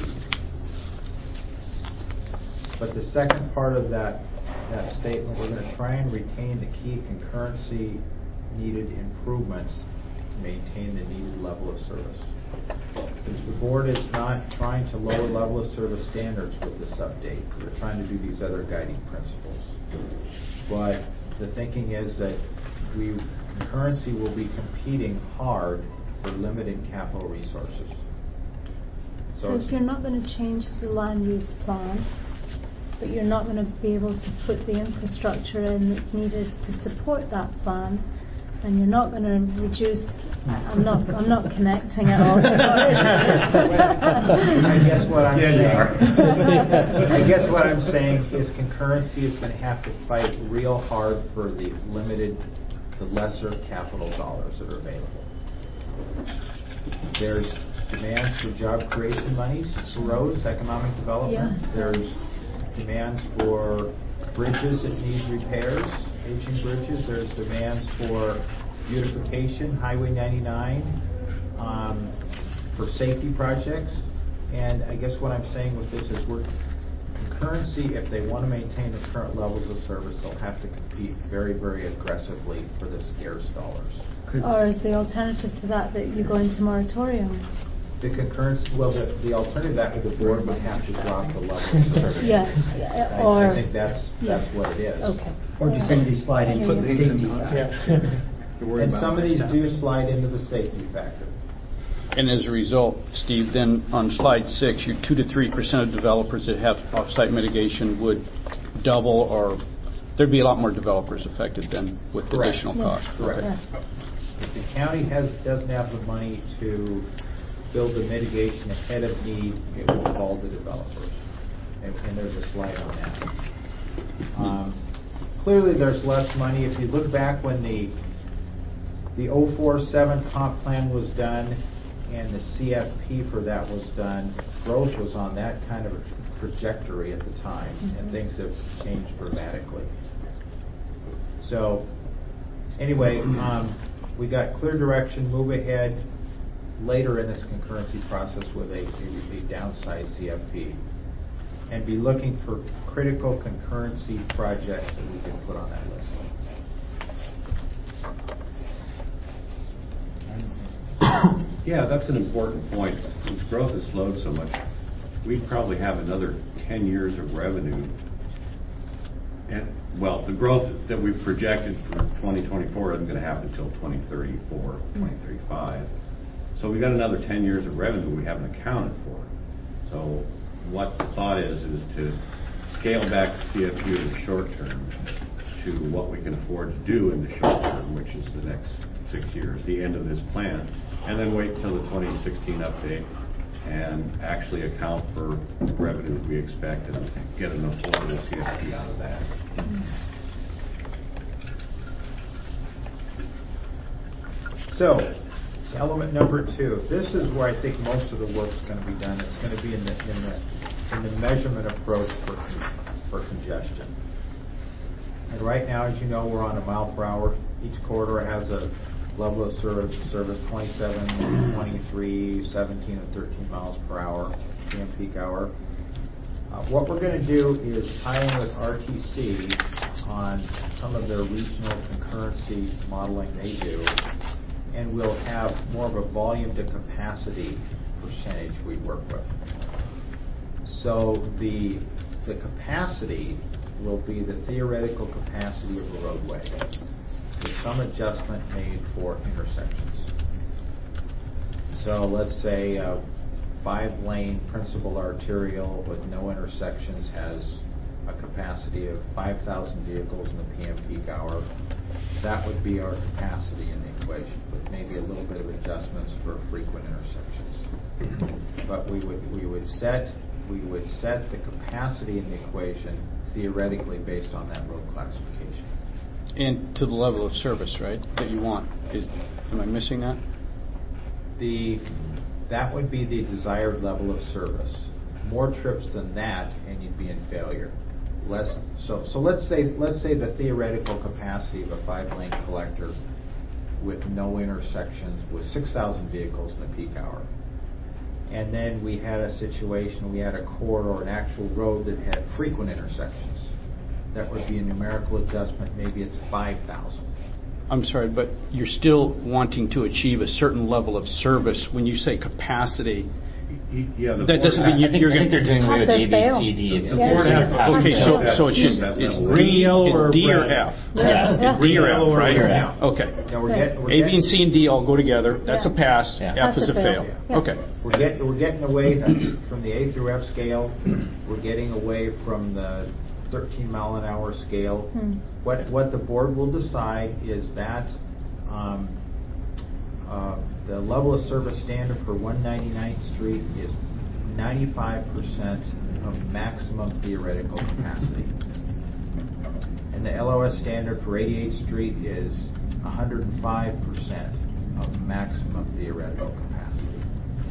But the second part of that statement, we're going to try and retain the key concurrency needed improvements to maintain the needed level of service. The board is not trying to lower level of service standards with this update. We're trying to do these other guiding principles. But the thinking is that concurrency will be competing hard for limited capital resources. So if you're not going to change the land use plan, but you're not going to be able to put the infrastructure in that's needed to support that plan, and you're not going to reduce. I'm not connecting at all. I guess what I'm saying. I guess what I'm saying is concurrency is going to have to fight real hard for the lesser capital dollars that are available. There's demands for job creation monies for roads, economic development. Yeah. There's demands for bridges that need repairs, aging bridges. There's demands for beautification, Highway 99, for safety projects. And I guess what I'm saying with this is concurrency, if they want to maintain the current levels of service, they'll have to compete very, very aggressively for the scarce dollars. Or is the alternative to that you go into moratorium? The concurrence, the alternative that the board would have to drop the level of service. Yeah. I think that's what it is. Okay. Or do some of these slide into the safety factor? And some of these do slide into the safety factor. And as a result, Steve, then on slide 6, your 2 to 3% of developers that have off-site mitigation would double, or there'd be a lot more developers affected than with additional costs. Correct. Okay. If the county doesn't have the money to build the mitigation ahead of need, it will fall to developers. And there's a slide on that. Clearly, there's less money. If you look back when the 04-07 comp plan was done and the CFP for that was done, growth was on that kind of a trajectory at the time, and things have changed dramatically. So, anyway, we got clear direction, move ahead later in this concurrency process with a downsized CFP, and be looking for critical concurrency projects that we can put on that list. Yeah, that's an important point. Since growth has slowed so much, we probably have another 10 years of revenue. And, the growth that we've projected for 2024 isn't going to happen until 2034, 2035. So we've got another 10 years of revenue we haven't accounted for. So what the thought is to scale back the CFP in the short term to what we can afford to do in the short term, which is the next 6 years, the end of this plan, and then wait until the 2016 update and actually account for the revenue we expect and get an affordable CFP out of that. So, element number 2. This is where I think most of the work's going to be done. It's going to be in the measurement approach for congestion. And right now, as you know, we're on a mile per hour. Each corridor has a level of service 27, 23, 17, and 13 miles per hour, PM peak hour. What we're going to do is tie in with RTC on some of their regional concurrency modeling they do, and we'll have more of a volume to capacity percentage we work with. So the capacity will be the theoretical capacity of a roadway with some adjustment made for intersections. So let's say a 5-lane principal arterial with no intersections has a capacity of 5,000 vehicles in the PM peak hour. That would be our capacity in the equation, with maybe a little bit of adjustments for frequent intersections. But we would set the capacity in the equation theoretically based on that road classification. And to the level of service, right, that you want. Am I missing that? That would be the desired level of service. More trips than that, and you'd be in failure. So let's say the theoretical capacity of a 5-lane collector with no intersections with 6,000 vehicles in the peak hour. And then we had a situation, we had a corridor, an actual road that had frequent intersections. That would be a numerical adjustment, maybe it's 5,000. I'm sorry, but you're still wanting to achieve a certain level of service when you say capacity. Yeah, that doesn't mean you're going to. They're doing with A, B, C, D. Okay, so it's just it's D, it's D or F. Yeah. D or F, right? Yeah. Okay. A, B, and C and D all go together. That's a pass. Yeah. F is a fail. Okay. We're getting away from the A through F scale. We're getting away from the 13-mile-an-hour scale. What the board will decide is that the level of service standard for 199th Street is 95% of maximum theoretical capacity. And the LOS standard for 88th Street is 105% of maximum theoretical capacity.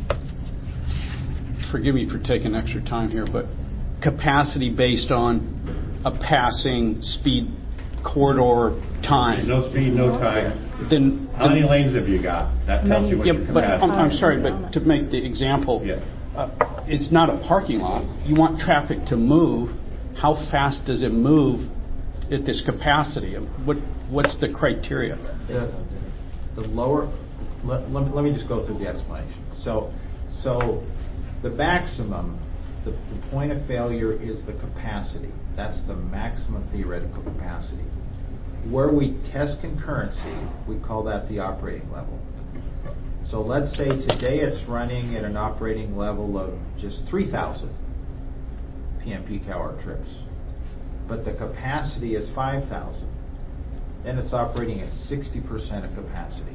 Forgive me for taking extra time here, but capacity based on a passing speed corridor time. No speed, no time. Then how many lanes have you got? That tells you what your capacity. But I'm sorry, but to make the example, it's not a parking lot. You want traffic to move. How fast does it move at this capacity? What's the criteria? The lower. Let me just go through the explanation. So the maximum. The point of failure is the capacity. That's the maximum theoretical capacity. Where we test concurrency, we call that the operating level. So let's say today it's running at an operating level of just 3,000 PM peak hour trips, but the capacity is 5,000. Then it's operating at 60% of capacity.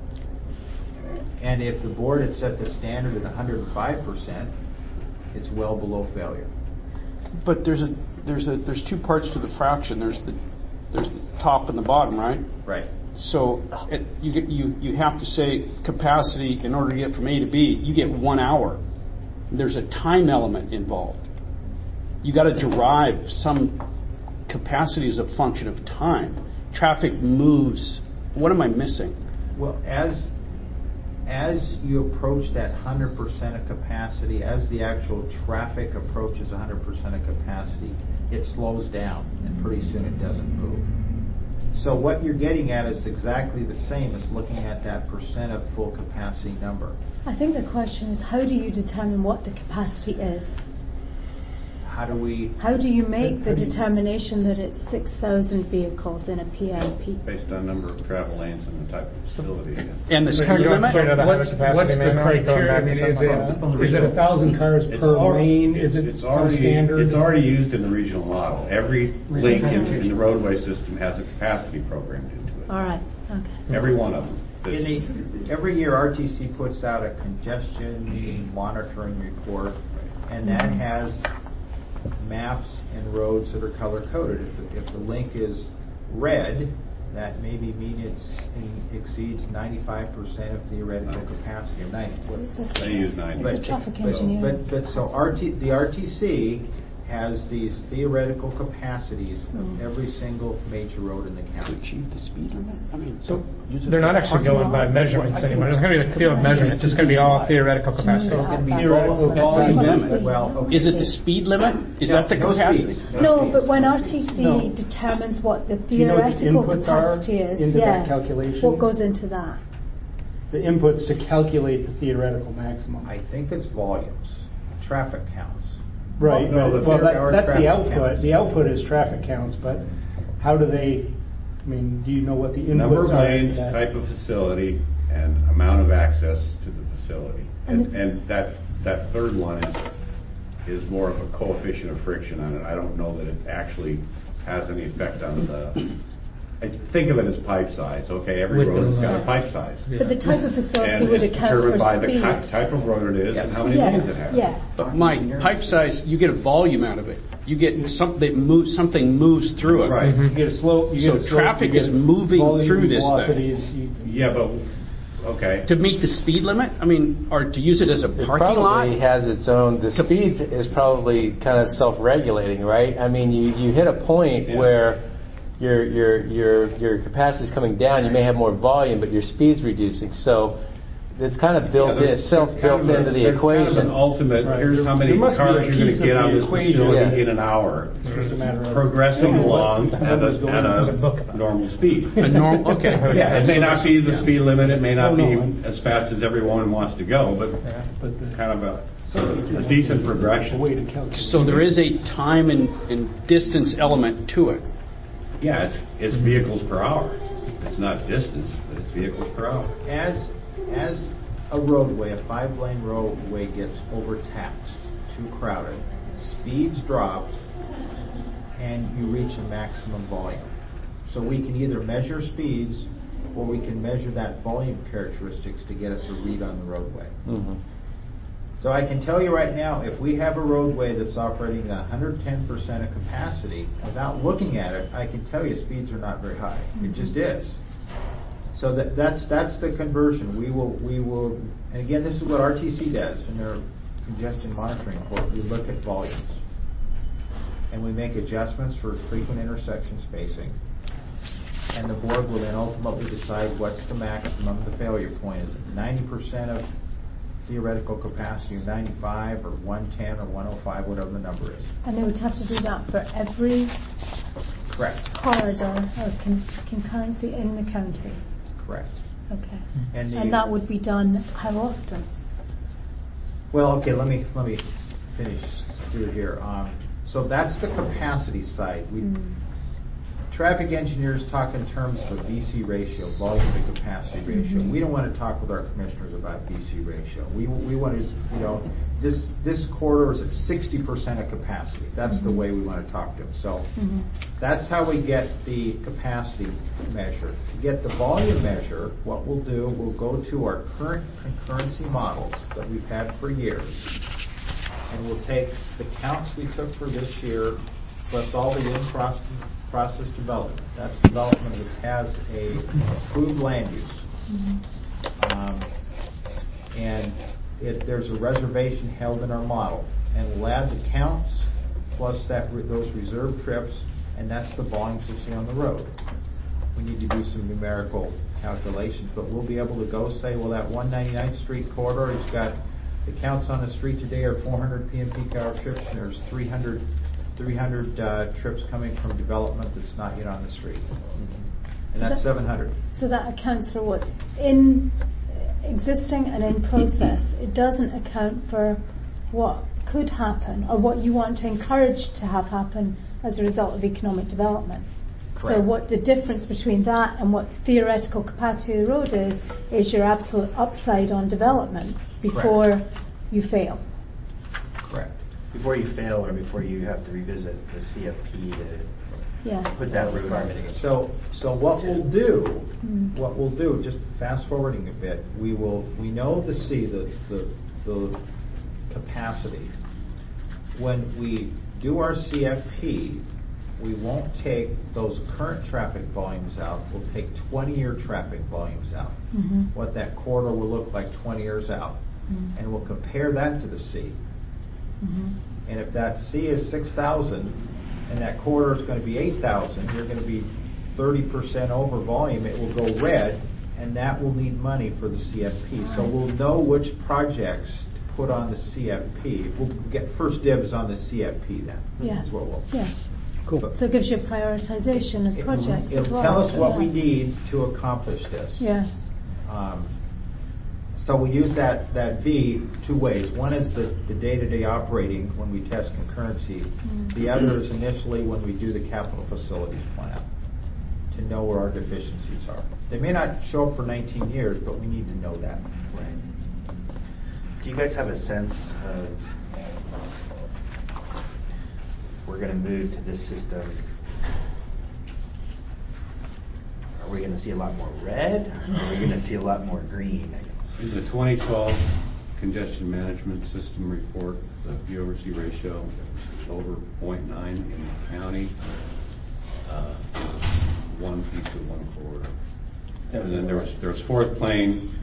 And if the board had set the standard at 105%, it's well below failure. But there's two parts to the fraction. There's the top and the bottom, right? Right. So you have to say capacity in order to get from A to B. You get 1 hour. There's a time element involved. You got to derive some capacity as a function of time. Traffic moves. What am I missing? Well, as you approach that 100% of capacity, as the actual traffic approaches 100% of capacity, it slows down, and pretty soon it doesn't move. So what you're getting at is exactly the same as looking at that percent of full capacity number. I think the question is, how do you determine what the capacity is? How do you make the determination that it's 6,000 vehicles in a PM peak? Based on number of travel lanes and the type of facility. And the speed limit? What's the criteria? I mean, is it 1,000 cars per lane? Is it standard? It's already used in the regional model. Every link in the roadway system has a capacity programmed into it. All right. Okay. Every one of them. Every year RTC puts out a congestion monitoring report, and that has maps and roads that are color-coded. If the link is red, that maybe means it exceeds 95% of theoretical capacity, or 90%. They use 90%. It's a traffic engineer. But so the RTC has these theoretical capacities of every single major road in the county. To achieve the speed limit? I mean, so they're not actually going by measurements anymore. There's going to be a field measurement. It's just going to be all theoretical capacity. It's going to be volume limit. Is it the speed limit? Is that the capacity? No, but when RTC determines what the theoretical capacity is, what goes into that? the inputs to calculate the theoretical maximum? I think it's volumes, traffic counts. Right. No, well, that's the traffic output. counts. The output is traffic counts, but how do they? I mean, do you know what the inputs Number of are? lanes, type of facility, and amount of access to the facility. And that third one is more of a coefficient of friction on it. I don't know that it actually has any effect on the. I think of it as pipe size. Okay, every road has got a pipe size. But the type of facility And would it's account for determined by speed. the type of road it is and how many lanes it has. Yeah. But Mike, pipe size, you get a volume out of it. You get something moves through it. Right. You get a slope. You get a slope, traffic you is get moving volume, through this velocities, thing. Yeah, but okay. To meet the speed limit, I mean, or to use it as a parking lot. It probably has its own. The speed is probably kind of self-regulating, right? I mean, you hit a point where your capacity is coming down. You may have more volume, but your speed's reducing. So it's kind of built into the equation. Kind of an ultimate. Right. Here's how many cars you're going to get on this facility in an hour. It's just a matter of progressing along at a normal speed. A normal, okay. Yeah, it may not be the speed limit. It may not be as fast as everyone wants to go, but kind of a decent progression. So there is a time and distance element to it. Yeah, it's vehicles per hour. It's not distance, but it's vehicles per hour. As a roadway, a 5-lane roadway gets overtaxed, too crowded, speeds drop, and you reach a maximum volume. So we can either measure speeds, or we can measure that volume characteristics to get us a read on the roadway. Mm-hmm. So I can tell you right now, if we have a roadway that's operating at 110% of capacity, without looking at it, I can tell you speeds are not very high. It just is. So that's the conversion. We will, and again, this is what RTC does in their congestion monitoring report. We look at volumes, and we make adjustments for frequent intersection spacing. And the board will then ultimately decide what's the maximum. The failure point is 90% of theoretical capacity, or 95, or 110, or 105, whatever the number is. And they would have to do that for every corridor or concurrency in the county. Correct. Okay. And that would be done how often? Well, okay, let me finish through here. So that's the capacity side. Traffic engineers talk in terms of a VC ratio, volume to capacity ratio. We don't want to talk with our commissioners about VC ratio. We want to, this corridor is at 60% of capacity. That's the way we want to talk to them. So that's how we get the capacity measure. To get the volume measure, what we'll do, we'll go to our current concurrency models that we've had for years, and we'll take the counts we took for this year plus all the in-process development. That's development which has a approved land use. And there's a reservation held in our model. And we'll add the counts plus those reserve trips, and that's the volumes we see on the road. We need to do some numerical calculations, but we'll be able to go say, well, that 199th Street corridor has got the counts on the street today are 400 PM peak hour trips, and there's 300 trips coming from development that's not yet on the street. And that's 700. So that accounts for what's in existing and in process. It doesn't account for what could happen or what you want to encourage to have happen as a result of economic development. Correct. So what the difference between that and what theoretical capacity of the road is your absolute upside on development before you fail. Correct. Before you fail or before you have to revisit the CFP to put that requirement in. So what we'll do, just fast forwarding a bit, we know the capacity. When we do our CFP, we won't take those current traffic volumes out. We'll take 20-year traffic volumes out. What that corridor will look like 20 years out. And we'll compare that to the C. And if that C is 6,000 and that corridor is going to be 8,000, you're going to be 30% over volume. It will go red, and that will need money for the CFP. So we'll know which projects to put on the CFP. We'll get first dibs on the CFP then. That's what we'll. Cool. So it gives you a prioritization of projects. It'll tell us what we need to accomplish this. So we use that V two ways. One is the day-to-day operating when we test concurrency. The other is initially when we do the capital facilities plan to know where our deficiencies are. They may not show up for 19 years, but we need to know that. Right. Do you guys have a sense of we're going to move to this system? Are we going to see a lot more red? Or are we going to see a lot more green? In the 2012 congestion management system report, the VOC ratio was over 0.9 in the county. One piece of one corridor. And then there was Fourth Plain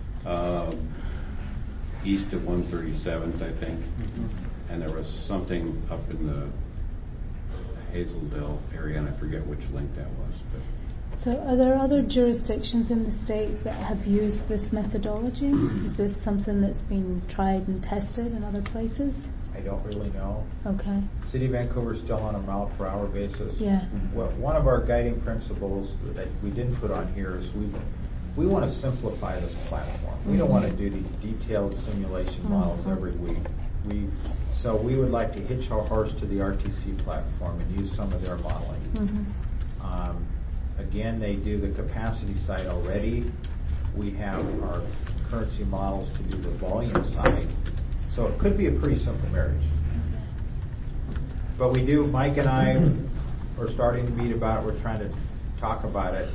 east of 137th, I think, and there was something up in the Hazeldale area, and I forget which link that was. But so are there other jurisdictions in the state that have used this methodology? Is this something that's been tried and tested in other places? I don't really know. Okay. City of Vancouver is still on a mile per hour basis. Yeah. One of our guiding principles that we didn't put on here is we want to simplify this platform. We don't want to do these detailed simulation models every week. So we would like to hitch our horse to the RTC platform and use some of their modeling. Again, they do the capacity side already. We have our currency models to do the volume side. So it could be a pretty simple marriage. But we do, Mike and I are starting to meet about it. We're trying to talk about it.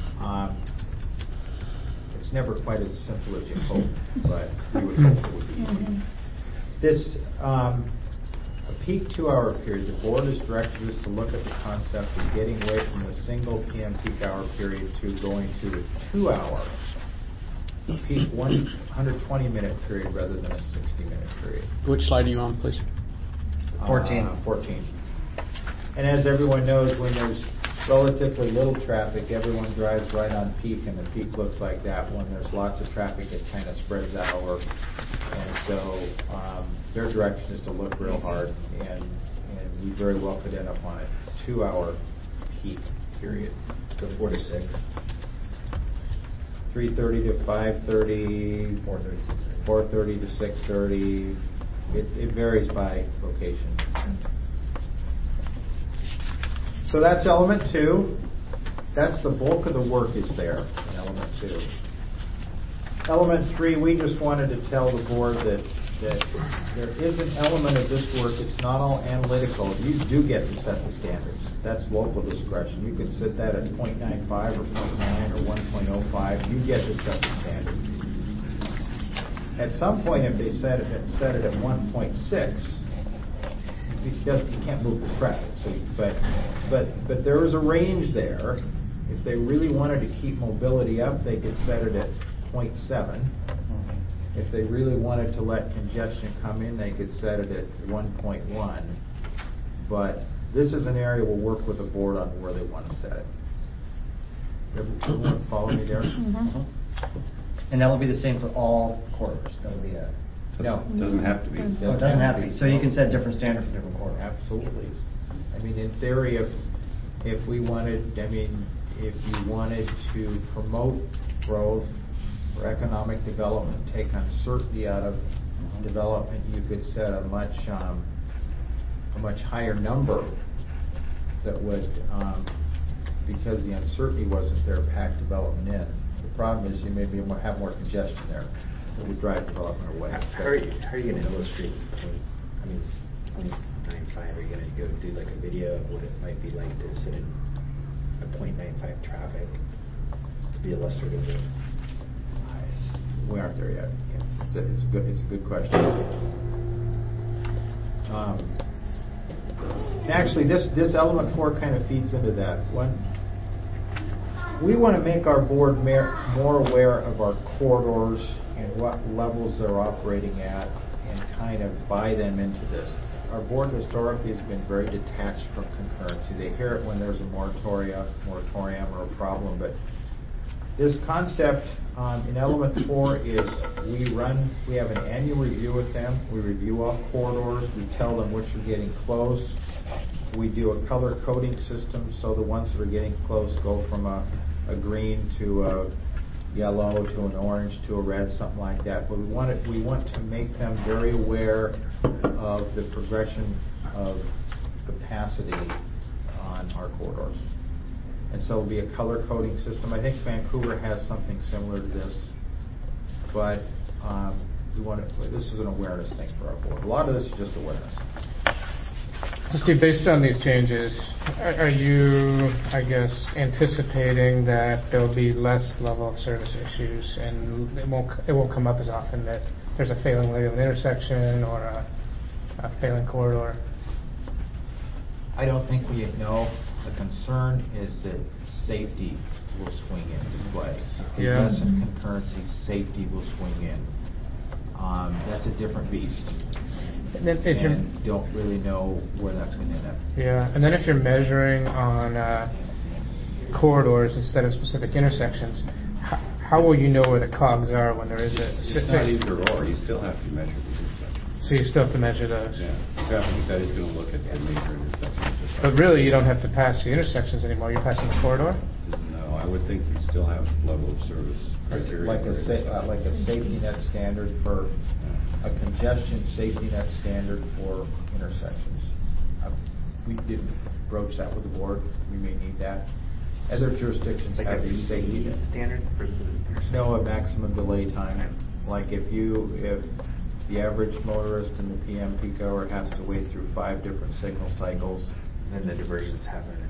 It's never quite as simple as you hope, but we would hope it would be easy. This, a peak 2-hour period, the board has directed us to look at the concept of getting away from the single PM peak hour period to going to a 2-hour peak 120-minute period rather than a 60-minute period. Which slide are you on, please? 14. And as everyone knows, when there's relatively little traffic, everyone drives right on peak, and the peak looks like that. When there's lots of traffic, it kind of spreads out over. And so their direction is to look real hard, and we very well could end up on a 2-hour peak period. So 4 to 6. 3:30 to 5:30, 4:30 to 6:30. It varies by location. So that's element 2. That's the bulk of the work is there in element 2. Element 3, we just wanted to tell the board that there is an element of this work. It's not all analytical. You do get to set the standards. That's local discretion. You can set that at 0.95 or 0.9 or 1.05. You get to set the standard. At some point, if they set it at 1.6, you can't move the traffic. So, but there is a range there. If they really wanted to keep mobility up, they could set it at 0.7. If they really wanted to let congestion come in, they could set it at 1.1. But this is an area we'll work with the board on where they want to set it. Everyone follow me there? And that will be the same for all corridors. That will be a no. It doesn't have to be. No, it doesn't have to be. So you can set different standard for different corridors. Absolutely. I mean, in theory, if we wanted, if you wanted to promote growth or economic development, take uncertainty out of development, you could set a much higher number that would, because the uncertainty wasn't there, pack development in. The problem is you maybe have more congestion there that would drive development away. How are you going to illustrate 0.95? Are you going to go do like a video of what it might be like to sit in a 0.95 traffic to be illustrative? We aren't there yet. It's a good question. Actually, this element 4 kind of feeds into that one. We want to make our board more aware of our corridors and what levels they're operating at, and kind of buy them into this. Our board historically has been very detached from concurrency. They hear it when there's a moratorium or a problem, but this concept in element 4 is we have an annual review with them. We review all corridors. We tell them which are getting close. We do a color coding system, so the ones that are getting close go from a green to a yellow to an orange to a red, something like that. But we want to make them very aware of the progression of capacity on our corridors. And so it'll be a color coding system. I think Vancouver has something similar to this, but this is an awareness thing for our board. A lot of this is just awareness. Steve, based on these changes, are you, I guess, anticipating that there'll be less level of service issues and it won't come up as often that there's a failing lane of an intersection or a failing corridor? I don't think we know. The concern is that safety will swing into place. If Yeah. less in concurrency, safety will swing in. That's a different beast. And don't really know where that's going to end up. Yeah, and then if you're measuring on corridors instead of specific intersections, how will you know where the cogs are when there is a... It's not either or. You still have to measure the intersections. So you still have to measure those? Yeah. Traffic study is going to look at the major intersections. But really, you don't have to pass the intersections anymore. You're passing the corridor? No, I would think you still have level of service criteria. Like a safety net standard for a congestion safety net standard for intersections. We didn't broach that with the board. We may need that. Other jurisdictions like have a these safety net standard for the No, a maximum delay time. Like if the average motorist in the PM peak hour has to wait through 5 different signal cycles, then the diversions happen.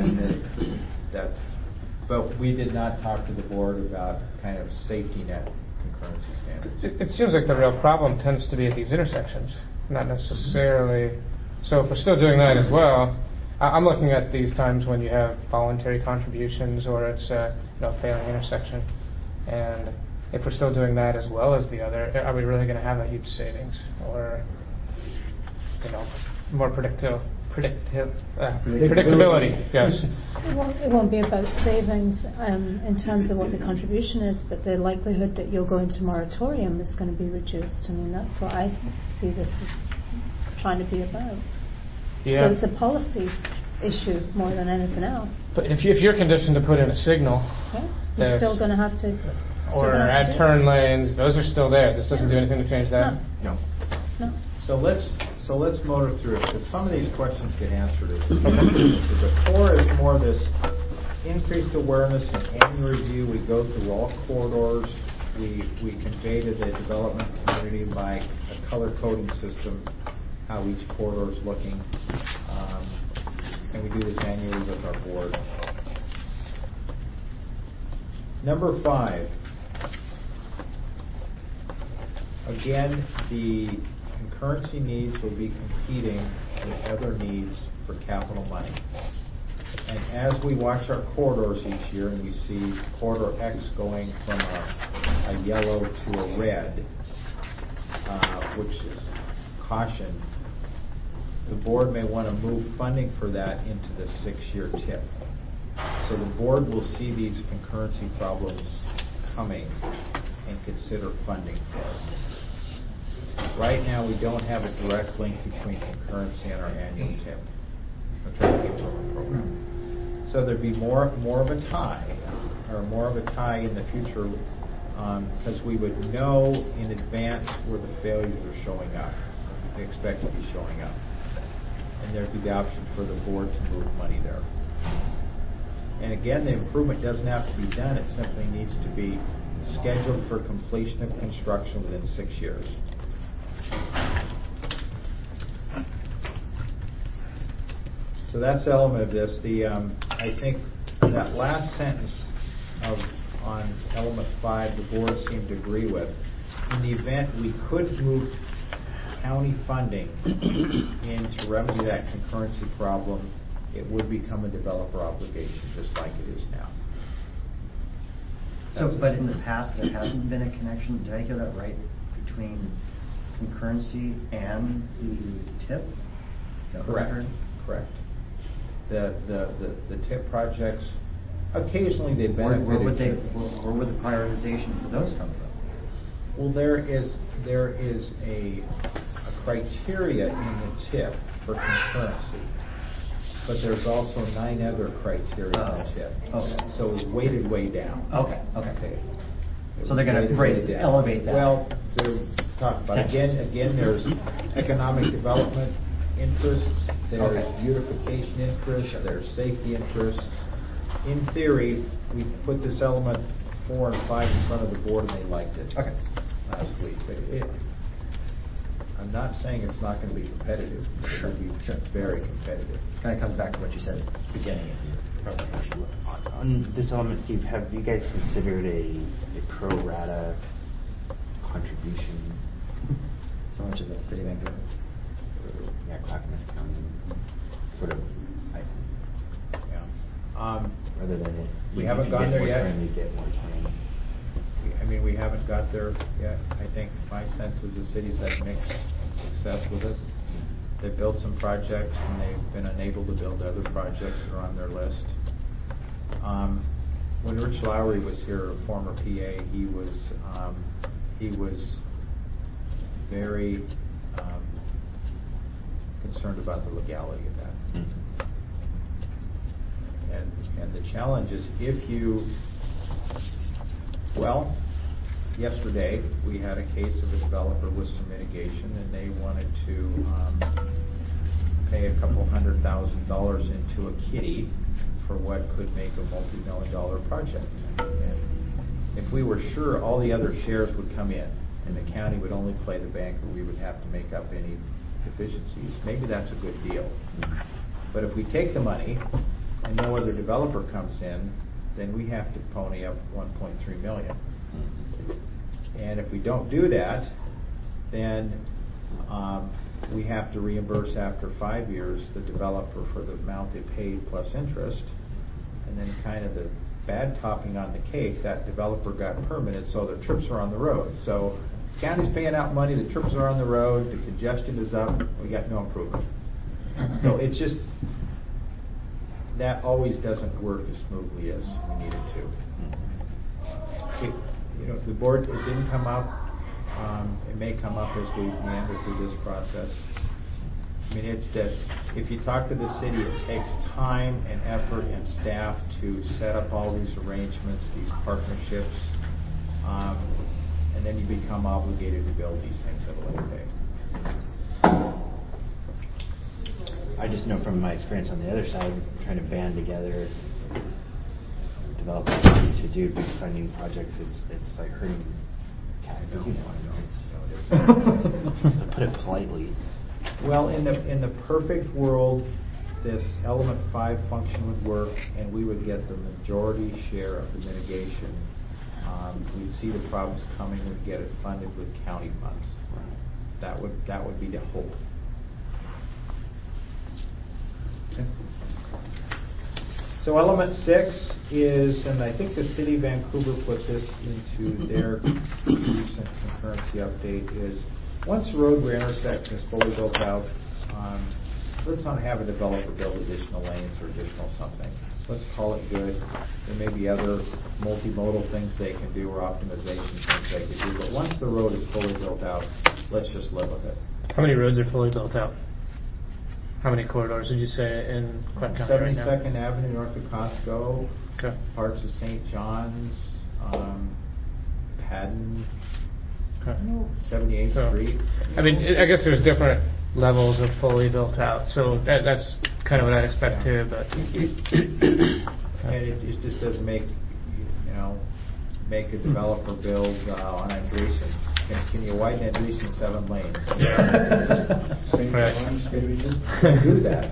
But we did not talk to the board about kind of safety net concurrency standards. It seems like the real problem tends to be at these intersections, not necessarily. So if we're still doing that as well, I'm looking at these times when you have voluntary contributions or it's a failing intersection. And if we're still doing that as well as the other, are we really going to have a huge savings or more predictability? Yes. It won't be about savings in terms of what the contribution is, but the likelihood that you'll go into moratorium is going to be reduced. I mean, that's what I see this as trying to be about. Yeah. So it's a policy issue more than anything else. But if you're conditioned to put in a signal, you're still going to have to. Or add turn lanes, those are still there. This doesn't do anything to change that. No. No. So let's motor through it, because some of these questions get answered. The core is more this increased awareness and annual review. We go through all corridors. We convey to the development community by a color coding system how each corridor is looking. And we do this annually with our board. Number 5. Again, the concurrency needs will be competing with other needs for capital money. And as we watch our corridors each year and we see corridor X going from a yellow to a red, which is caution, the board may want to move funding for that into the 6-year TIP. So the board will see these concurrency problems coming and consider funding for it. Right now, we don't have a direct link between concurrency and our annual TIP, the Traffic Improvement Program. So there'd be more of a tie in the future, because we would know in advance where the failures are showing up, they expect to be showing up, and there'd be the option for the board to move money there. And again, the improvement doesn't have to be done; it simply needs to be scheduled for completion of construction within 6 years. So that's the element of this. I think that last sentence on element 5, the board seemed to agree with. In the event we could move county funding in to remedy that concurrency problem, it would become a developer obligation, just like it is now. But in the past, there hasn't been a connection. Did I hear that right? Between concurrency and the TIP? Is that Correct. The TIP projects, occasionally they benefit. Where would the prioritization for those come from? Well, there is a criteria in the TIP for concurrency, but there's also 9 other criteria in the TIP. Okay. So it's weighted way down. Okay. So they're going to elevate that. Well, to talk about again, there's economic development interests, there's beautification interests, there's safety interests. In theory, we put this element 4 and 5 in front of the board, and they liked it last week. But I'm not saying it's not going to be competitive. Sure. It will be very competitive. Kind of comes back to what you said at the beginning of your presentation. On this element, Steve, have you guys considered a pro rata contribution? So much of the City of Vancouver? Yeah, Clackamas County, sort of. Rather than it, we haven't gone there yet. You get more time. We haven't got there yet. I think my sense is the city's had mixed success with it. They've built some projects and they've been unable to build other projects that are on their list. When Rich Lowry was here, a former PA, he was very concerned about the legality of that. And the challenge is yesterday we had a case of a developer with some mitigation, and they wanted to pay a couple $100,000 into a kitty for what could make a multi-million-dollar project. And if we were sure all the other shares would come in and the county would only play the bank, or we would have to make up any deficiencies, maybe that's a good deal. But if we take the money and no other developer comes in, then we have to pony up $1.3 million. And if we don't do that, then we have to reimburse after 5 years the developer for the amount they paid plus interest. And then kind of the bad topping on the cake, that developer got permitted, so their trips are on the road. So the county's paying out money, the trips are on the road, the congestion is up, we got no improvement. So it's just, that always doesn't work as smoothly as we need it to. The board, it didn't come up. It may come up as we meander through this process. It's that if you talk to the city, it takes time and effort and staff to set up all these arrangements, these partnerships, and then you become obligated to build these things at a later date. I just know from my experience on the other side, trying to band together developers to do big funding projects, it's like herding cats. To put it politely. Well, in the perfect world, this element 5 function would work, and we would get the majority share of the mitigation. We'd see the problems coming, we'd get it funded with county funds. That would be the hope. Okay. So element 6 is, and I think the City of Vancouver put this into their recent concurrency update, is once a roadway intersection is fully built out, let's not have a developer build additional lanes or additional something. Let's call it good. There may be other multimodal things they can do or optimization things they can do, but once the road is fully built out, let's just live with it. How many roads are fully built out? How many corridors did you say in Clark County right now? 72nd Avenue north of Costco, parts of St. John's, Haddon, 78th Street. I guess there's different levels of fully built out, so that's kind of what I'd expect too. But and it just doesn't make a developer build on Andreessen. Can you widen Andreessen 7 lanes? St. John's, maybe just do that.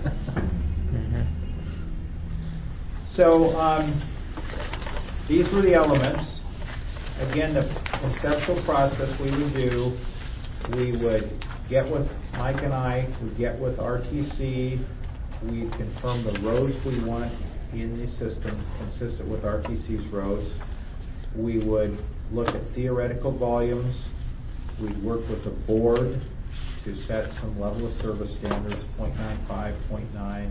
So these were the elements. Again, the conceptual process we would do, we would get with Mike and I, we'd get with RTC, we'd confirm the roads we want in the system consistent with RTC's roads. We would look at theoretical volumes. We'd work with the board to set some level of service standards, 0.95, 0.9,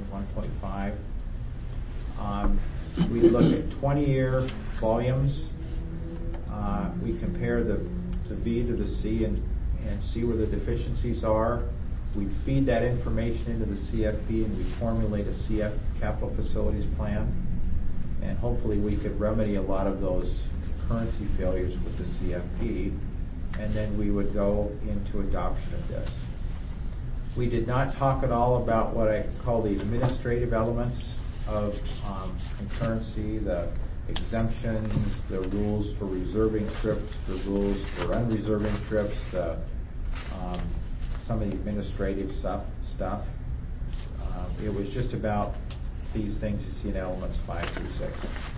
1.5. We'd look at 20-year volumes. We compare the B to the C and see where the deficiencies are. We'd feed that information into the CFP and we'd formulate a CF capital facilities plan. And hopefully we could remedy a lot of those concurrency failures with the CFP, and then we would go into adoption of this. We did not talk at all about what I call the administrative elements of concurrency, the exemptions, the rules for reserving trips, the rules for unreserving trips, some of the administrative stuff. It was just about these things you see in elements 5 through 6.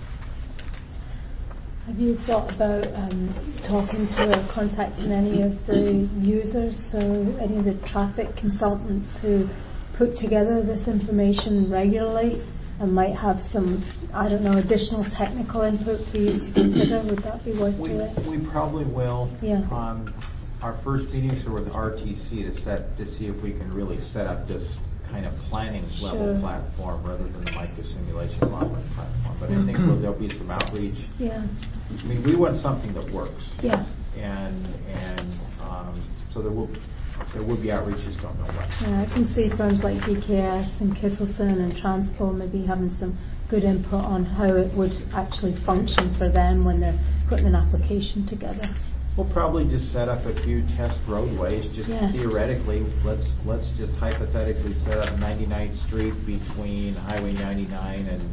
Have you thought about talking to or contacting any of the users, so any of the traffic consultants who put together this information regularly and might have some, I don't know, additional technical input for you to consider? Would that be worth doing? We probably will. Yeah. Our first meetings are with RTC to see if we can really set up this kind of planning level platform rather than the microsimulation modeling platform. But I think there'll be some outreach. Yeah. I mean, we want something that works. Yeah. And so there will be outreach, just don't know what. Yeah, I can see firms like DKS and Kittleson and Transpo maybe having some good input on how it would actually function for them when they're putting an application together. We'll probably just set up a few test roadways, just theoretically. Let's just hypothetically set up 99th Street between Highway 99 and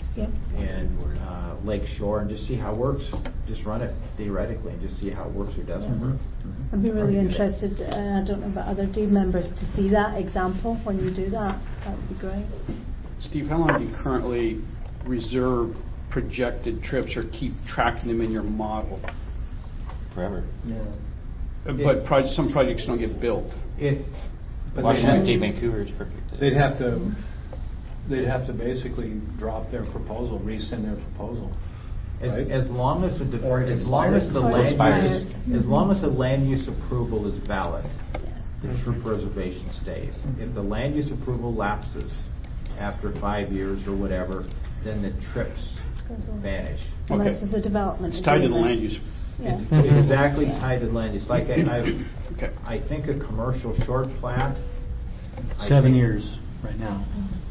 Lake Shore, and just see how it works. Just run it theoretically and just see how it works or doesn't work. I'd be really interested, I don't know about other team members, to see that example when you do that. That would be great. Steve, how long do you currently reserve projected trips or keep tracking them in your model? Forever. Yeah. But some projects don't get built. Washington State, Vancouver is perfect. They'd have to basically drop their proposal, rescind their proposal. As long as the land use approval is valid, the trip reservation stays. If the land use approval lapses after 5 years or whatever, then the trips vanish. Unless there's a development. It's tied to the land use. It's exactly tied to the land use. Like I think a commercial short plat. 7 years right now.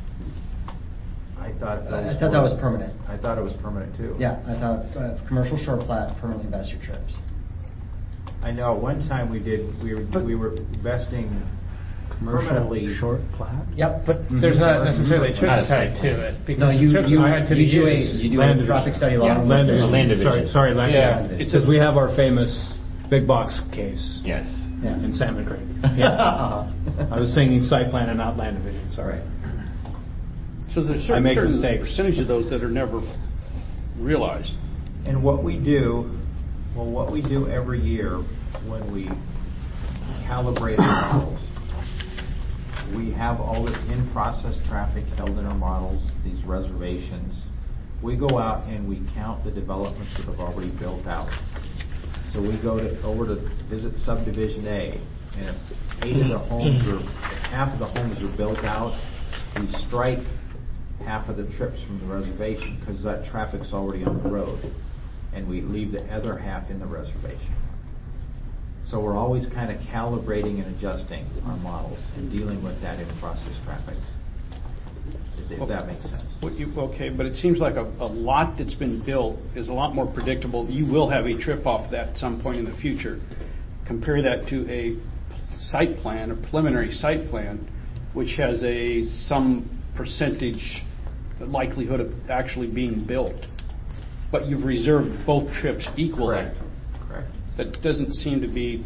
I thought that was permanent. I thought it was permanent too. Yeah, I thought commercial short plat permanently vest your trips. I know at one time we were vesting permanently short plat. Yep, but there's not necessarily trips tied to it. Because you do a traffic study along land division. Sorry, land division. It says we have our famous big box case. Yes. Yeah, in Salmon Creek. Yeah. I was thinking site plan and not land division. Sorry. So there's certain percentage of those that are never realized. And what we do every year when we calibrate our models, we have all this in-process traffic held in our models, these reservations. We go out and we count the developments that have already built out. So we go over to visit subdivision A, and if half of the homes are built out, we strike half of the trips from the reservation because that traffic's already on the road, and we leave the other half in the reservation. So we're always kind of calibrating and adjusting our models and dealing with that in-process traffic, if that makes sense. Okay, but it seems like a lot that's been built is a lot more predictable. You will have a trip off that at some point in the future. Compare that to a site plan, a preliminary site plan, which has some percentage likelihood of actually being built. But you've reserved both trips equally. Correct. That doesn't seem to be,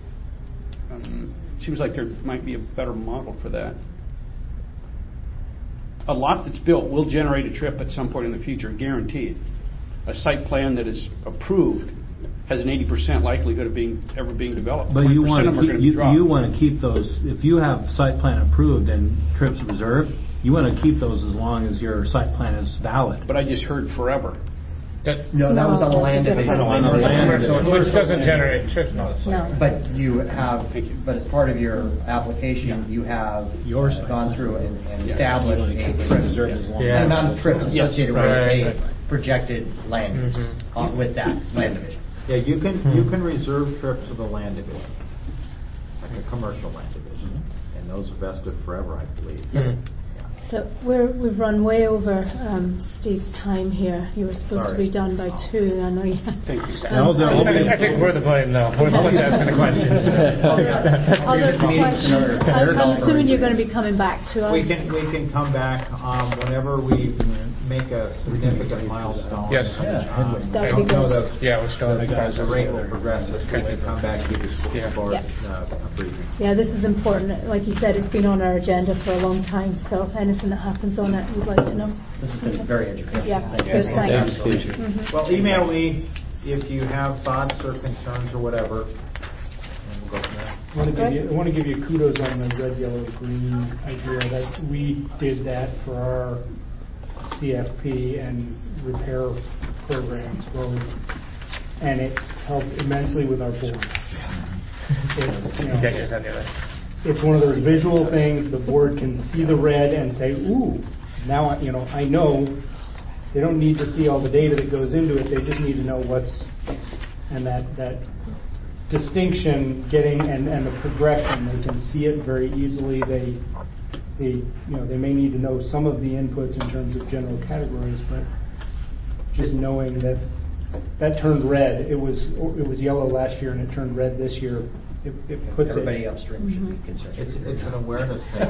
seems like there might be a better model for that. A lot that's built will generate a trip at some point in the future, guaranteed. A site plan that is approved has an 80% likelihood of ever being developed. But you want to keep those, if you have site plan approved and trips reserved, you want to keep those as long as your site plan is valid. But I just heard forever. That was on the land division. Which doesn't generate trips. No. But but as part of your application, you have gone through and established an amount of trips associated with a projected land use with that land division. Yeah, you can reserve trips to the land division, like a commercial land division, and those are vested forever, I believe. So we've run way over Steve's time here. You were supposed to be done by 2. I know you. Thanks. I think we're the blame, though. We're the ones asking the questions. Other questions? I'm assuming you're going to be coming back to us. We can come back whenever we make a significant milestone. Yes. That would be good. Yeah, we're still the rate will progress as we can come back to the school board a briefing. Yeah, this is important. Like you said, it's been on our agenda for a long time. So if anything that happens on it, we'd like to know. This has been very educational. Yeah, good. Thanks. Well, email me if you have thoughts or concerns or whatever, and we'll go from there. I want to give you kudos on the red, yellow, green idea. That we did that for our CFP and repair programs, and it helped immensely with our board. It's one of those visual things. The board can see the red and say, "Ooh, now I know." They don't need to see all the data that goes into it. They just need to know what's, and that distinction and the progression. They can see it very easily. They may need to know some of the inputs in terms of general categories, but just knowing that turned red. It was yellow last year and it turned red this year. It puts everybody upstream should be concerned. It's an awareness thing.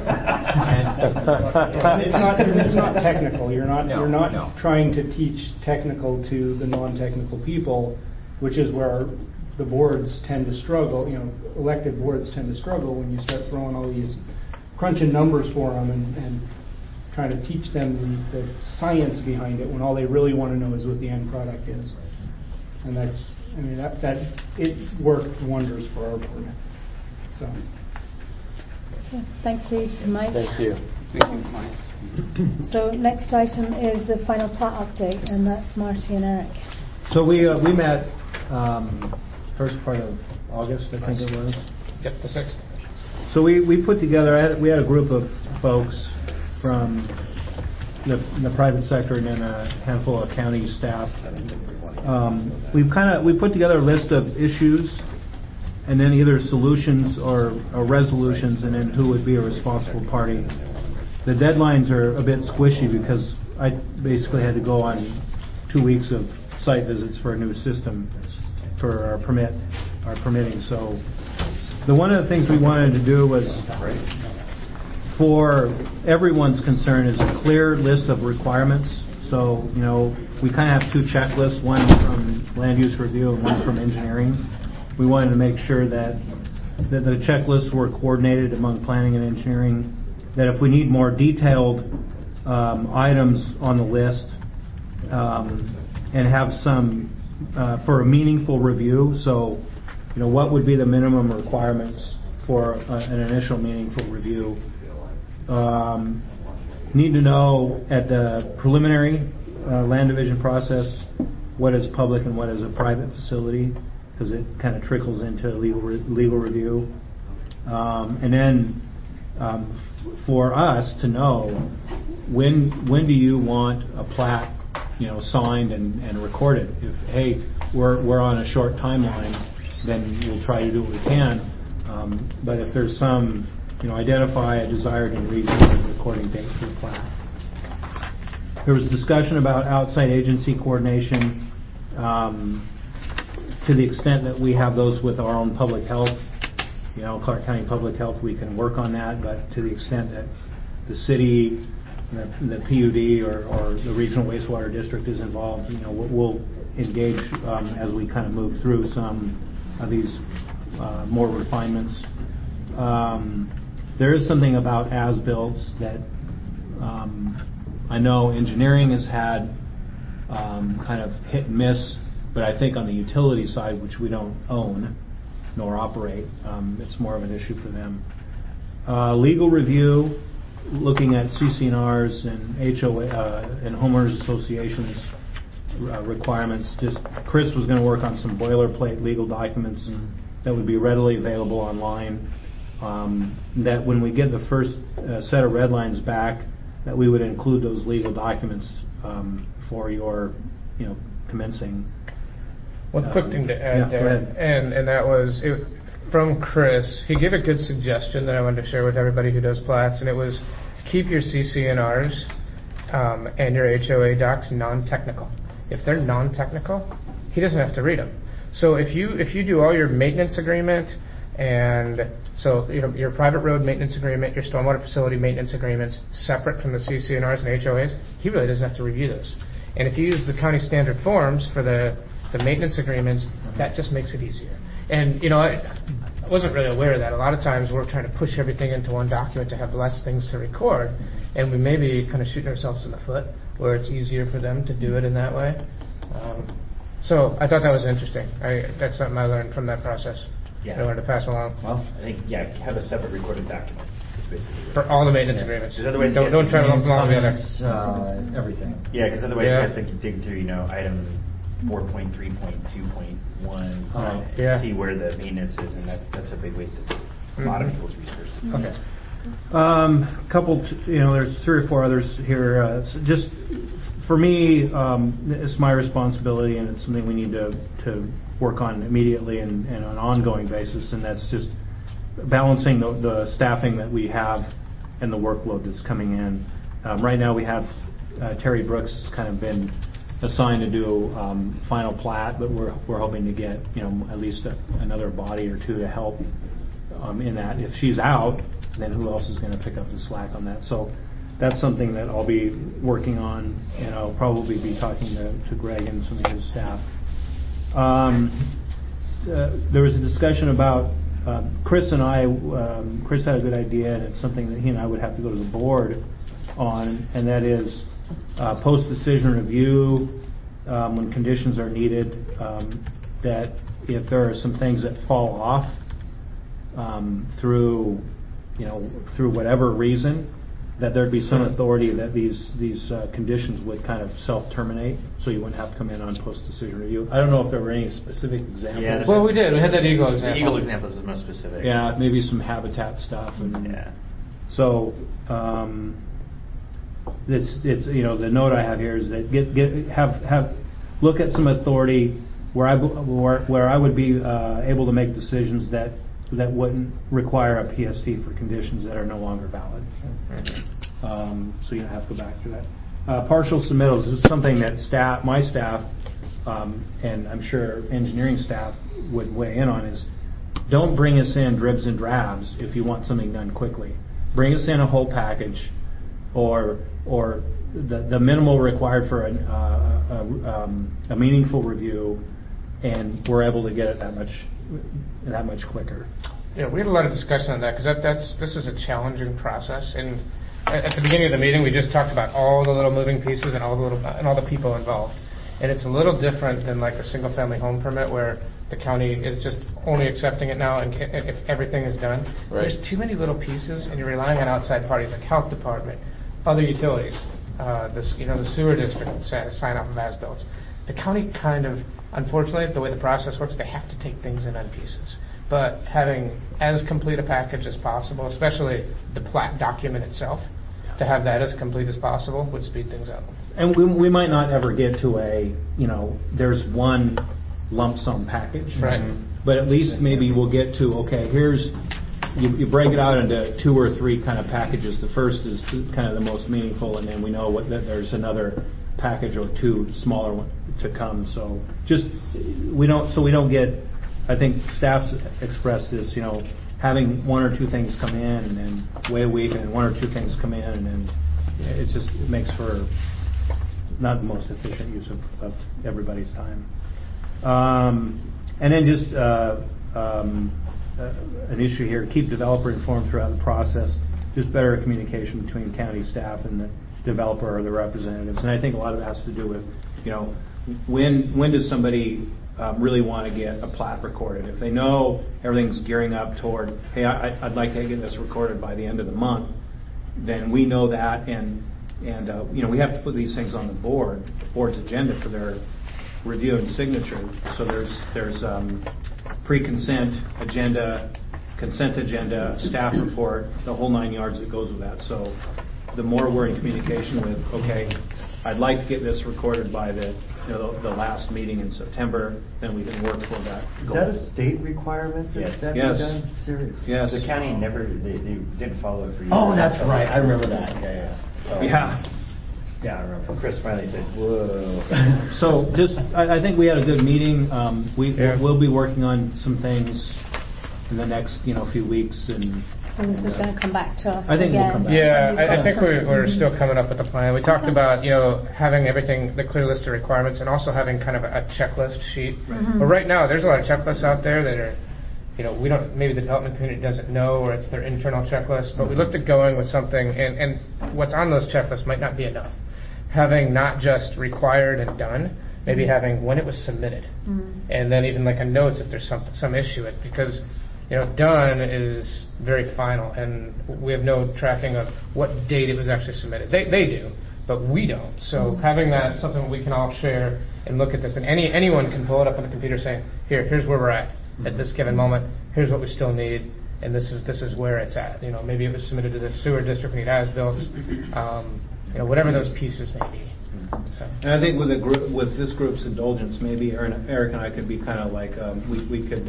It's not technical. You're not trying to teach technical to the non-technical people, which is where the boards tend to struggle. Elected boards tend to struggle when you start throwing all these crunching numbers for them and trying to teach them the science behind it when all they really want to know is what the end product is. And that it worked wonders for our board. So. Okay. Thanks, Steve. Mike. Thank you. So next item is the final plat update, and that's Marty and Eric. So we met first part of August, I think it was. Yep, the 6th. So we put together. We had a group of folks from the private sector and then a handful of county staff. We put together a list of issues, and then either solutions or resolutions, and then who would be a responsible party. The deadlines are a bit squishy because I basically had to go on 2 weeks of site visits for a new system for our permitting. So one of the things we wanted to do was, for everyone's concern, is a clear list of requirements. So, we kind of have 2 checklists, one from land use review and one from engineering. We wanted to make sure that the checklists were coordinated among planning and engineering, that if we need more detailed items on the list, and have some for a meaningful review. So, what would be the minimum requirements for an initial meaningful review? Need to know at the preliminary land division process what is public and what is a private facility, because it kind of trickles into legal review. And then for us to know when do you want a plat signed and recorded. If we're on a short timeline, then we'll try to do what we can. But if there's some identify a desired and reasonable recording date for the plat. There was discussion about outside agency coordination to the extent that we have those with our own public health. Clark County Public Health, we can work on that, but to the extent that the city, the PUD, or the Regional Wastewater District is involved, we'll engage as we kind of move through some of these more refinements. There is something about as-builts that I know engineering has had kind of hit and miss, but I think on the utility side, which we don't own nor operate, it's more of an issue for them. Legal review, looking at CC&Rs and HOA and homeowners associations requirements. Chris was going to work on some boilerplate legal documents that would be readily available online. That when we get the first set of red lines back, that we would include those legal documents for your, commencing. One quick thing to add there, and that was from Chris. He gave a good suggestion that I wanted to share with everybody who does plats, and it was keep your CC&Rs and your HOA docs non-technical. If they're non-technical, he doesn't have to read them. So if you do all your maintenance agreement, and so your private road maintenance agreement, your stormwater facility maintenance agreements separate from the CC&Rs and HOAs, he really doesn't have to review those. And if you use the county standard forms for the maintenance agreements, that just makes it easier. And I wasn't really aware of that. A lot of times we're trying to push everything into one document to have less things to record, and we may be kind of shooting ourselves in the foot where it's easier for them to do it in that way. So I thought that was interesting. That's something I learned from that process. Yeah. I wanted to pass along. Well, I think, have a separate recorded document. For all the maintenance agreements. Otherwise don't try to lump them all together. Everything. Yeah, because otherwise you have to dig through, item 4.3.2.1, see where the maintenance is, and that's a big waste of a lot of people's resources. Okay. Couple, there's 3 or 4 others here. Just for me, it's my responsibility, and it's something we need to work on immediately and on an ongoing basis, and that's just balancing the staffing that we have and the workload that's coming in. Right now we have Terry Brooks has kind of been assigned to do final plat, but we're hoping to get at least another body or 2 to help in that. If she's out, then who else is going to pick up the slack on that? So that's something that I'll be working on, and I'll probably be talking to Greg and some of his staff. There was a discussion about Chris and I. Chris had a good idea, and it's something that he and I would have to go to the board on, and that is post-decision review when conditions are needed. That if there are some things that fall off through whatever reason, that there'd be some authority that these conditions would kind of self-terminate, so you wouldn't have to come in on post-decision review. I don't know if there were any specific examples. Yeah, well, we did. We had that eagle example. The eagle example is the most specific. Yeah, maybe some habitat stuff. So it's the note I have here is that look at some authority where I would be able to make decisions that wouldn't require a PST for conditions that are no longer valid. So you don't have to go back to that. Partial submittals is something that my staff, and I'm sure engineering staff would weigh in on, is don't bring us in dribs and drabs if you want something done quickly. Bring us in a whole package, or the minimal required for a meaningful review, and we're able to get it that much quicker. Yeah, we had a lot of discussion on that because this is a challenging process. And at the beginning of the meeting, we just talked about all the little moving pieces and all the people involved. And it's a little different than like a single-family home permit where the county is just only accepting it now, and if everything is done, there's too many little pieces, and you're relying on outside parties like health department, other utilities, the sewer district sign off of as-built. The county kind of, unfortunately, the way the process works, they have to take things in on pieces. But having as complete a package as possible, especially the plat document itself, to have that as complete as possible would speed things up. And we might not ever get to there's one lump sum package. Right. But at least maybe we'll get to, you break it out into 2 or 3 kind of packages. The first is kind of the most meaningful, and then we know that there's another package or 2 smaller ones to come. So we don't get. I think staff's expressed this, having 1 or 2 things come in and then wait a week, and then 1 or 2 things come in, and then it makes for not the most efficient use of everybody's time. And then just an issue here: keep developer informed throughout the process. Just better communication between county staff and the developer or the representatives. And I think a lot of it has to do with, when does somebody really want to get a plat recorded? If they know everything's gearing up toward, hey, I'd like to get this recorded by the end of the month, then we know that, and we have to put these things on the board's agenda for their review and signature. So there's pre-consent agenda, consent agenda, staff report, the whole 9 yards that goes with that. So the more we're in communication with, okay, I'd like to get this recorded by the last meeting in September, then we can work toward that goal. Is that a state requirement that that be done? Seriously? Yes. The county they didn't follow it for years. Oh, that's right. I remember that. Yeah. Yeah, I remember. Chris finally said, "Whoa." So I think we had a good meeting. We'll be working on some things in the next few weeks, and so this is going to come back to us. I think we'll come back. Yeah, I think we're still coming up with a plan. We talked about having everything, the clear list of requirements, and also having kind of a checklist sheet. Mm-hmm. But right now, there's a lot of checklists out there that are, we don't, maybe the development community doesn't know, or it's their internal checklist. But we looked at going with something, and what's on those checklists might not be enough. Having not just required and done, maybe having when it was submitted, and then even like a notes if there's some issue with it, because done is very final, and we have no tracking of what date it was actually submitted. They do, but we don't. So having that something we can all share and look at this, and anyone can pull it up on the computer saying, here's where we're at this given moment. Here's what we still need, and this is where it's at. Maybe it was submitted to the sewer district, we need as-built. Whatever those pieces may be. So. And I think with this group's indulgence, maybe Eric and I could be kind of like we could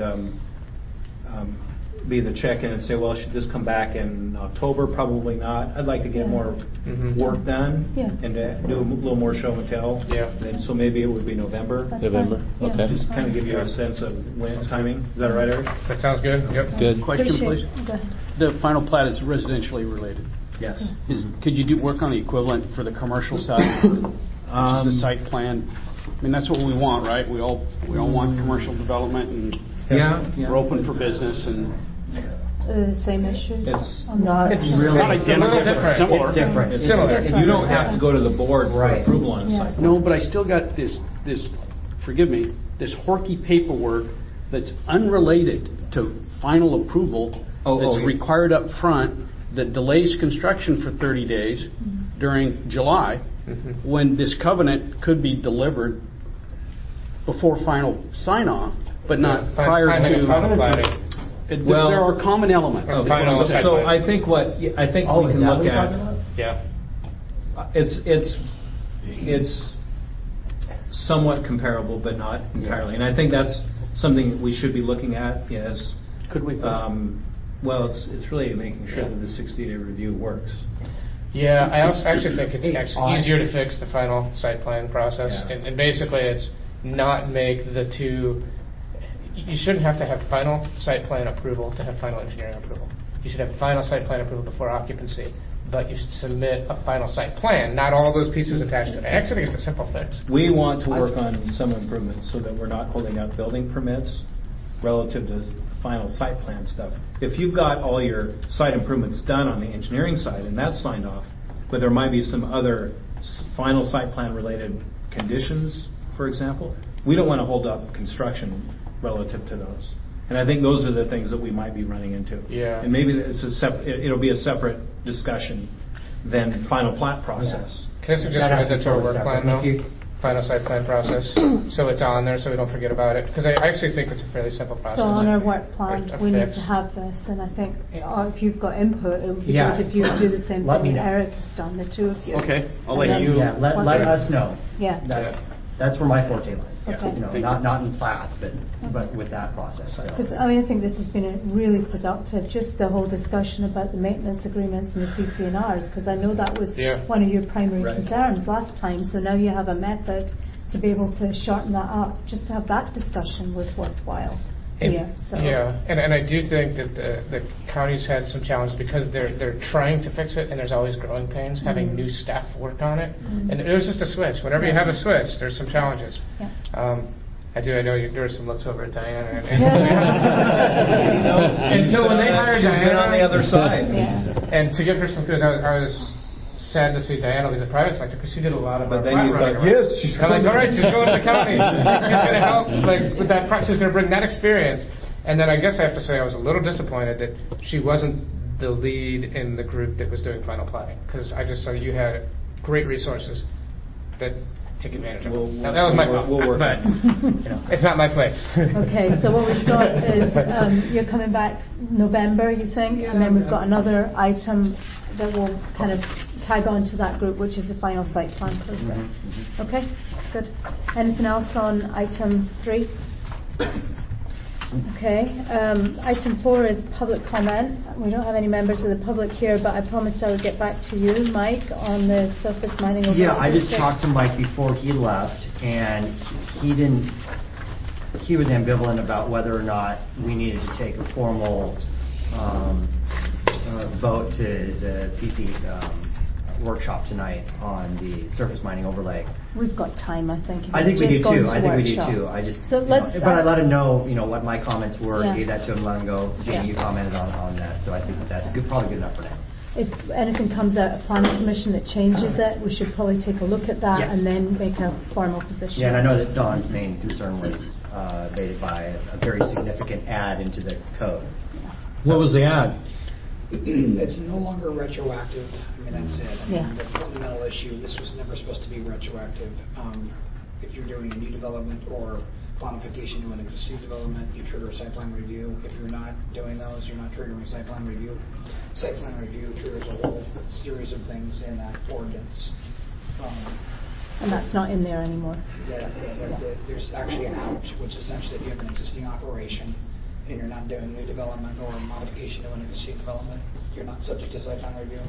be the check-in and say, well, should this come back in October? Probably not. I'd like to get more work done and do a little more show and tell. Yeah. And so maybe it would be November. November. Okay. Just kind of give you a sense of timing. Is that all right, Eric? That sounds good. Yep. Good. Question, please. The final plat is residentially related. Yes. Could you work on the equivalent for the commercial side, which is the site plan? I mean, that's what we want, right? We all want commercial development, and we're open for business. And the same issues. It's not really. Not identical. It's similar. It's different. It's similar. You don't have to go to the board for approval on a site plan. No, but I still got this. Forgive me. This horky paperwork that's unrelated to final approval. That's required up front. That delays construction for 30 days during July, when this covenant could be delivered before final sign-off, but not prior to. Well, there are common elements. So I think we can look at. Yeah. It's somewhat comparable, but not entirely, and I think that's something that we should be looking at. Yes. Could we? Well, it's really making sure that the 60-day review works. Yeah, I actually think it's actually easier to fix the final site plan process, and basically it's not make the two. You shouldn't have to have final site plan approval to have final engineering approval. You should have final site plan approval before occupancy, but you should submit a final site plan, not all those pieces attached to it. I actually think it's a simple fix. We want to work on some improvements so that we're not holding up building permits relative to final site plan stuff. If you've got all your site improvements done on the engineering side and that's signed off, but there might be some other final site plan related conditions, for example, we don't want to hold up construction relative to those. And I think those are the things that we might be running into. Yeah. And maybe it'll be a separate discussion than final plat process. Can I suggest we add that to our work plan though? Final site plan process, so it's on there, so we don't forget about it. Because I actually think it's a fairly simple process. So on our work plan, we need to have this, and I think if you've got input, it would be good if you do the same thing Eric has done, the two of you. Okay, I'll let you. Yeah, let us know. Yeah. That's where my forte lies. Okay. Not in plats, but with that process. Because I think this has been really productive, just the whole discussion about the maintenance agreements and the CC&Rs, because I know that was one of your primary concerns last time. So now you have a method to be able to shorten that up. Just to have that discussion was worthwhile. Yeah, and I do think that the county's had some challenges because they're trying to fix it, and there's always growing pains having new staff work on it. And it was just a switch. Whenever you have a switch, there's some challenges. I know there were some looks over at Diana. And when they hired Diana on the other side, and to give her some kudos, I was sad to see Diana leave the private sector because she did a lot of. But then you thought, yes, she's. I'm like, all right, she's going to the county. She's going to help, with that. She's going to bring that experience. And then I guess I have to say I was a little disappointed that she wasn't the lead in the group that was doing final planning, because I just saw you had great resources that take advantage of it. That was my fault, but it's not my place. Okay, so what we've got is you're coming back November, you think, and then we've got another item that will kind of tag on to that group, which is the final site plan process. Okay, good. Anything else on item 3? Okay, item 4 is public comment. We don't have any members of the public here, but I promised I would get back to you, Mike, on the surface mining overlay. Yeah, I just talked to Mike before he left, and he was ambivalent about whether or not we needed to take a formal vote to the PC workshop tonight on the surface mining overlay. We've got time, I think. I think we do too. I just, so let's, but I let him know, what my comments were. Yeah. Gave that to him. Let him go. Jay, you commented on that, so I think that's probably good enough for now. If anything comes out of planning commission that changes it, we should probably take a look at that and then make a formal position. Yeah, and I know that Don's main concern was abated by a very significant add into the code. What was the add? It's no longer retroactive. I mean, that's it. The fundamental issue, this was never supposed to be retroactive. If you're doing a new development or modification to an existing development, you trigger a site plan review. If you're not doing those, you're not triggering a site plan review. Site plan review triggers a whole series of things in that ordinance. And that's not in there anymore. There's actually an out, which essentially if you have an existing operation and you're not doing new development or modification to an existing development, you're not subject to site plan review.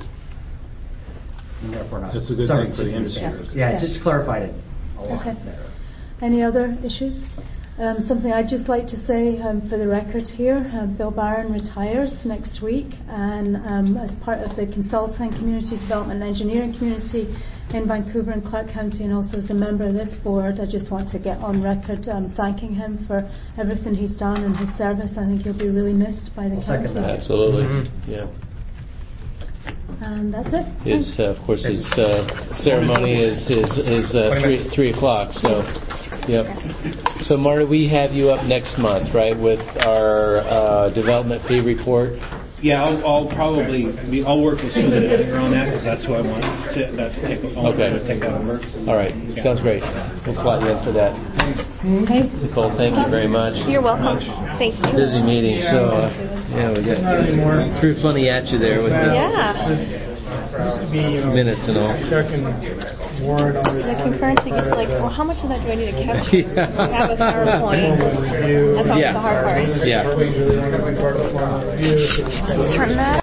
And therefore not. That's a good thing for the industry. Yeah, just clarified it a lot better. Any other issues? Something I'd just like to say for the record here, Bill Barron retires next week, and as part of the consulting community development and engineering community in Vancouver and Clark County, and also as a member of this board, I just want to get on record thanking him for everything he's done and his service. I think he'll be really missed by the county. Absolutely, yeah. And that's it. His, of course, his ceremony is 3 o'clock. So, yep. So, Marta, we have you up next month, right, with our development fee report. Yeah, I'll probably work with Susan on that because that's who I want to take that over. All right, sounds great. We'll slot you in for that. Okay. Nicole, thank you very much. You're welcome. Thank you. Busy meeting, so we threw funny at you there with the minutes and all. The concurrency gets like, well, how much of that do I need to capture? Have a PowerPoint. That's always the hard part. Yeah. Turn that.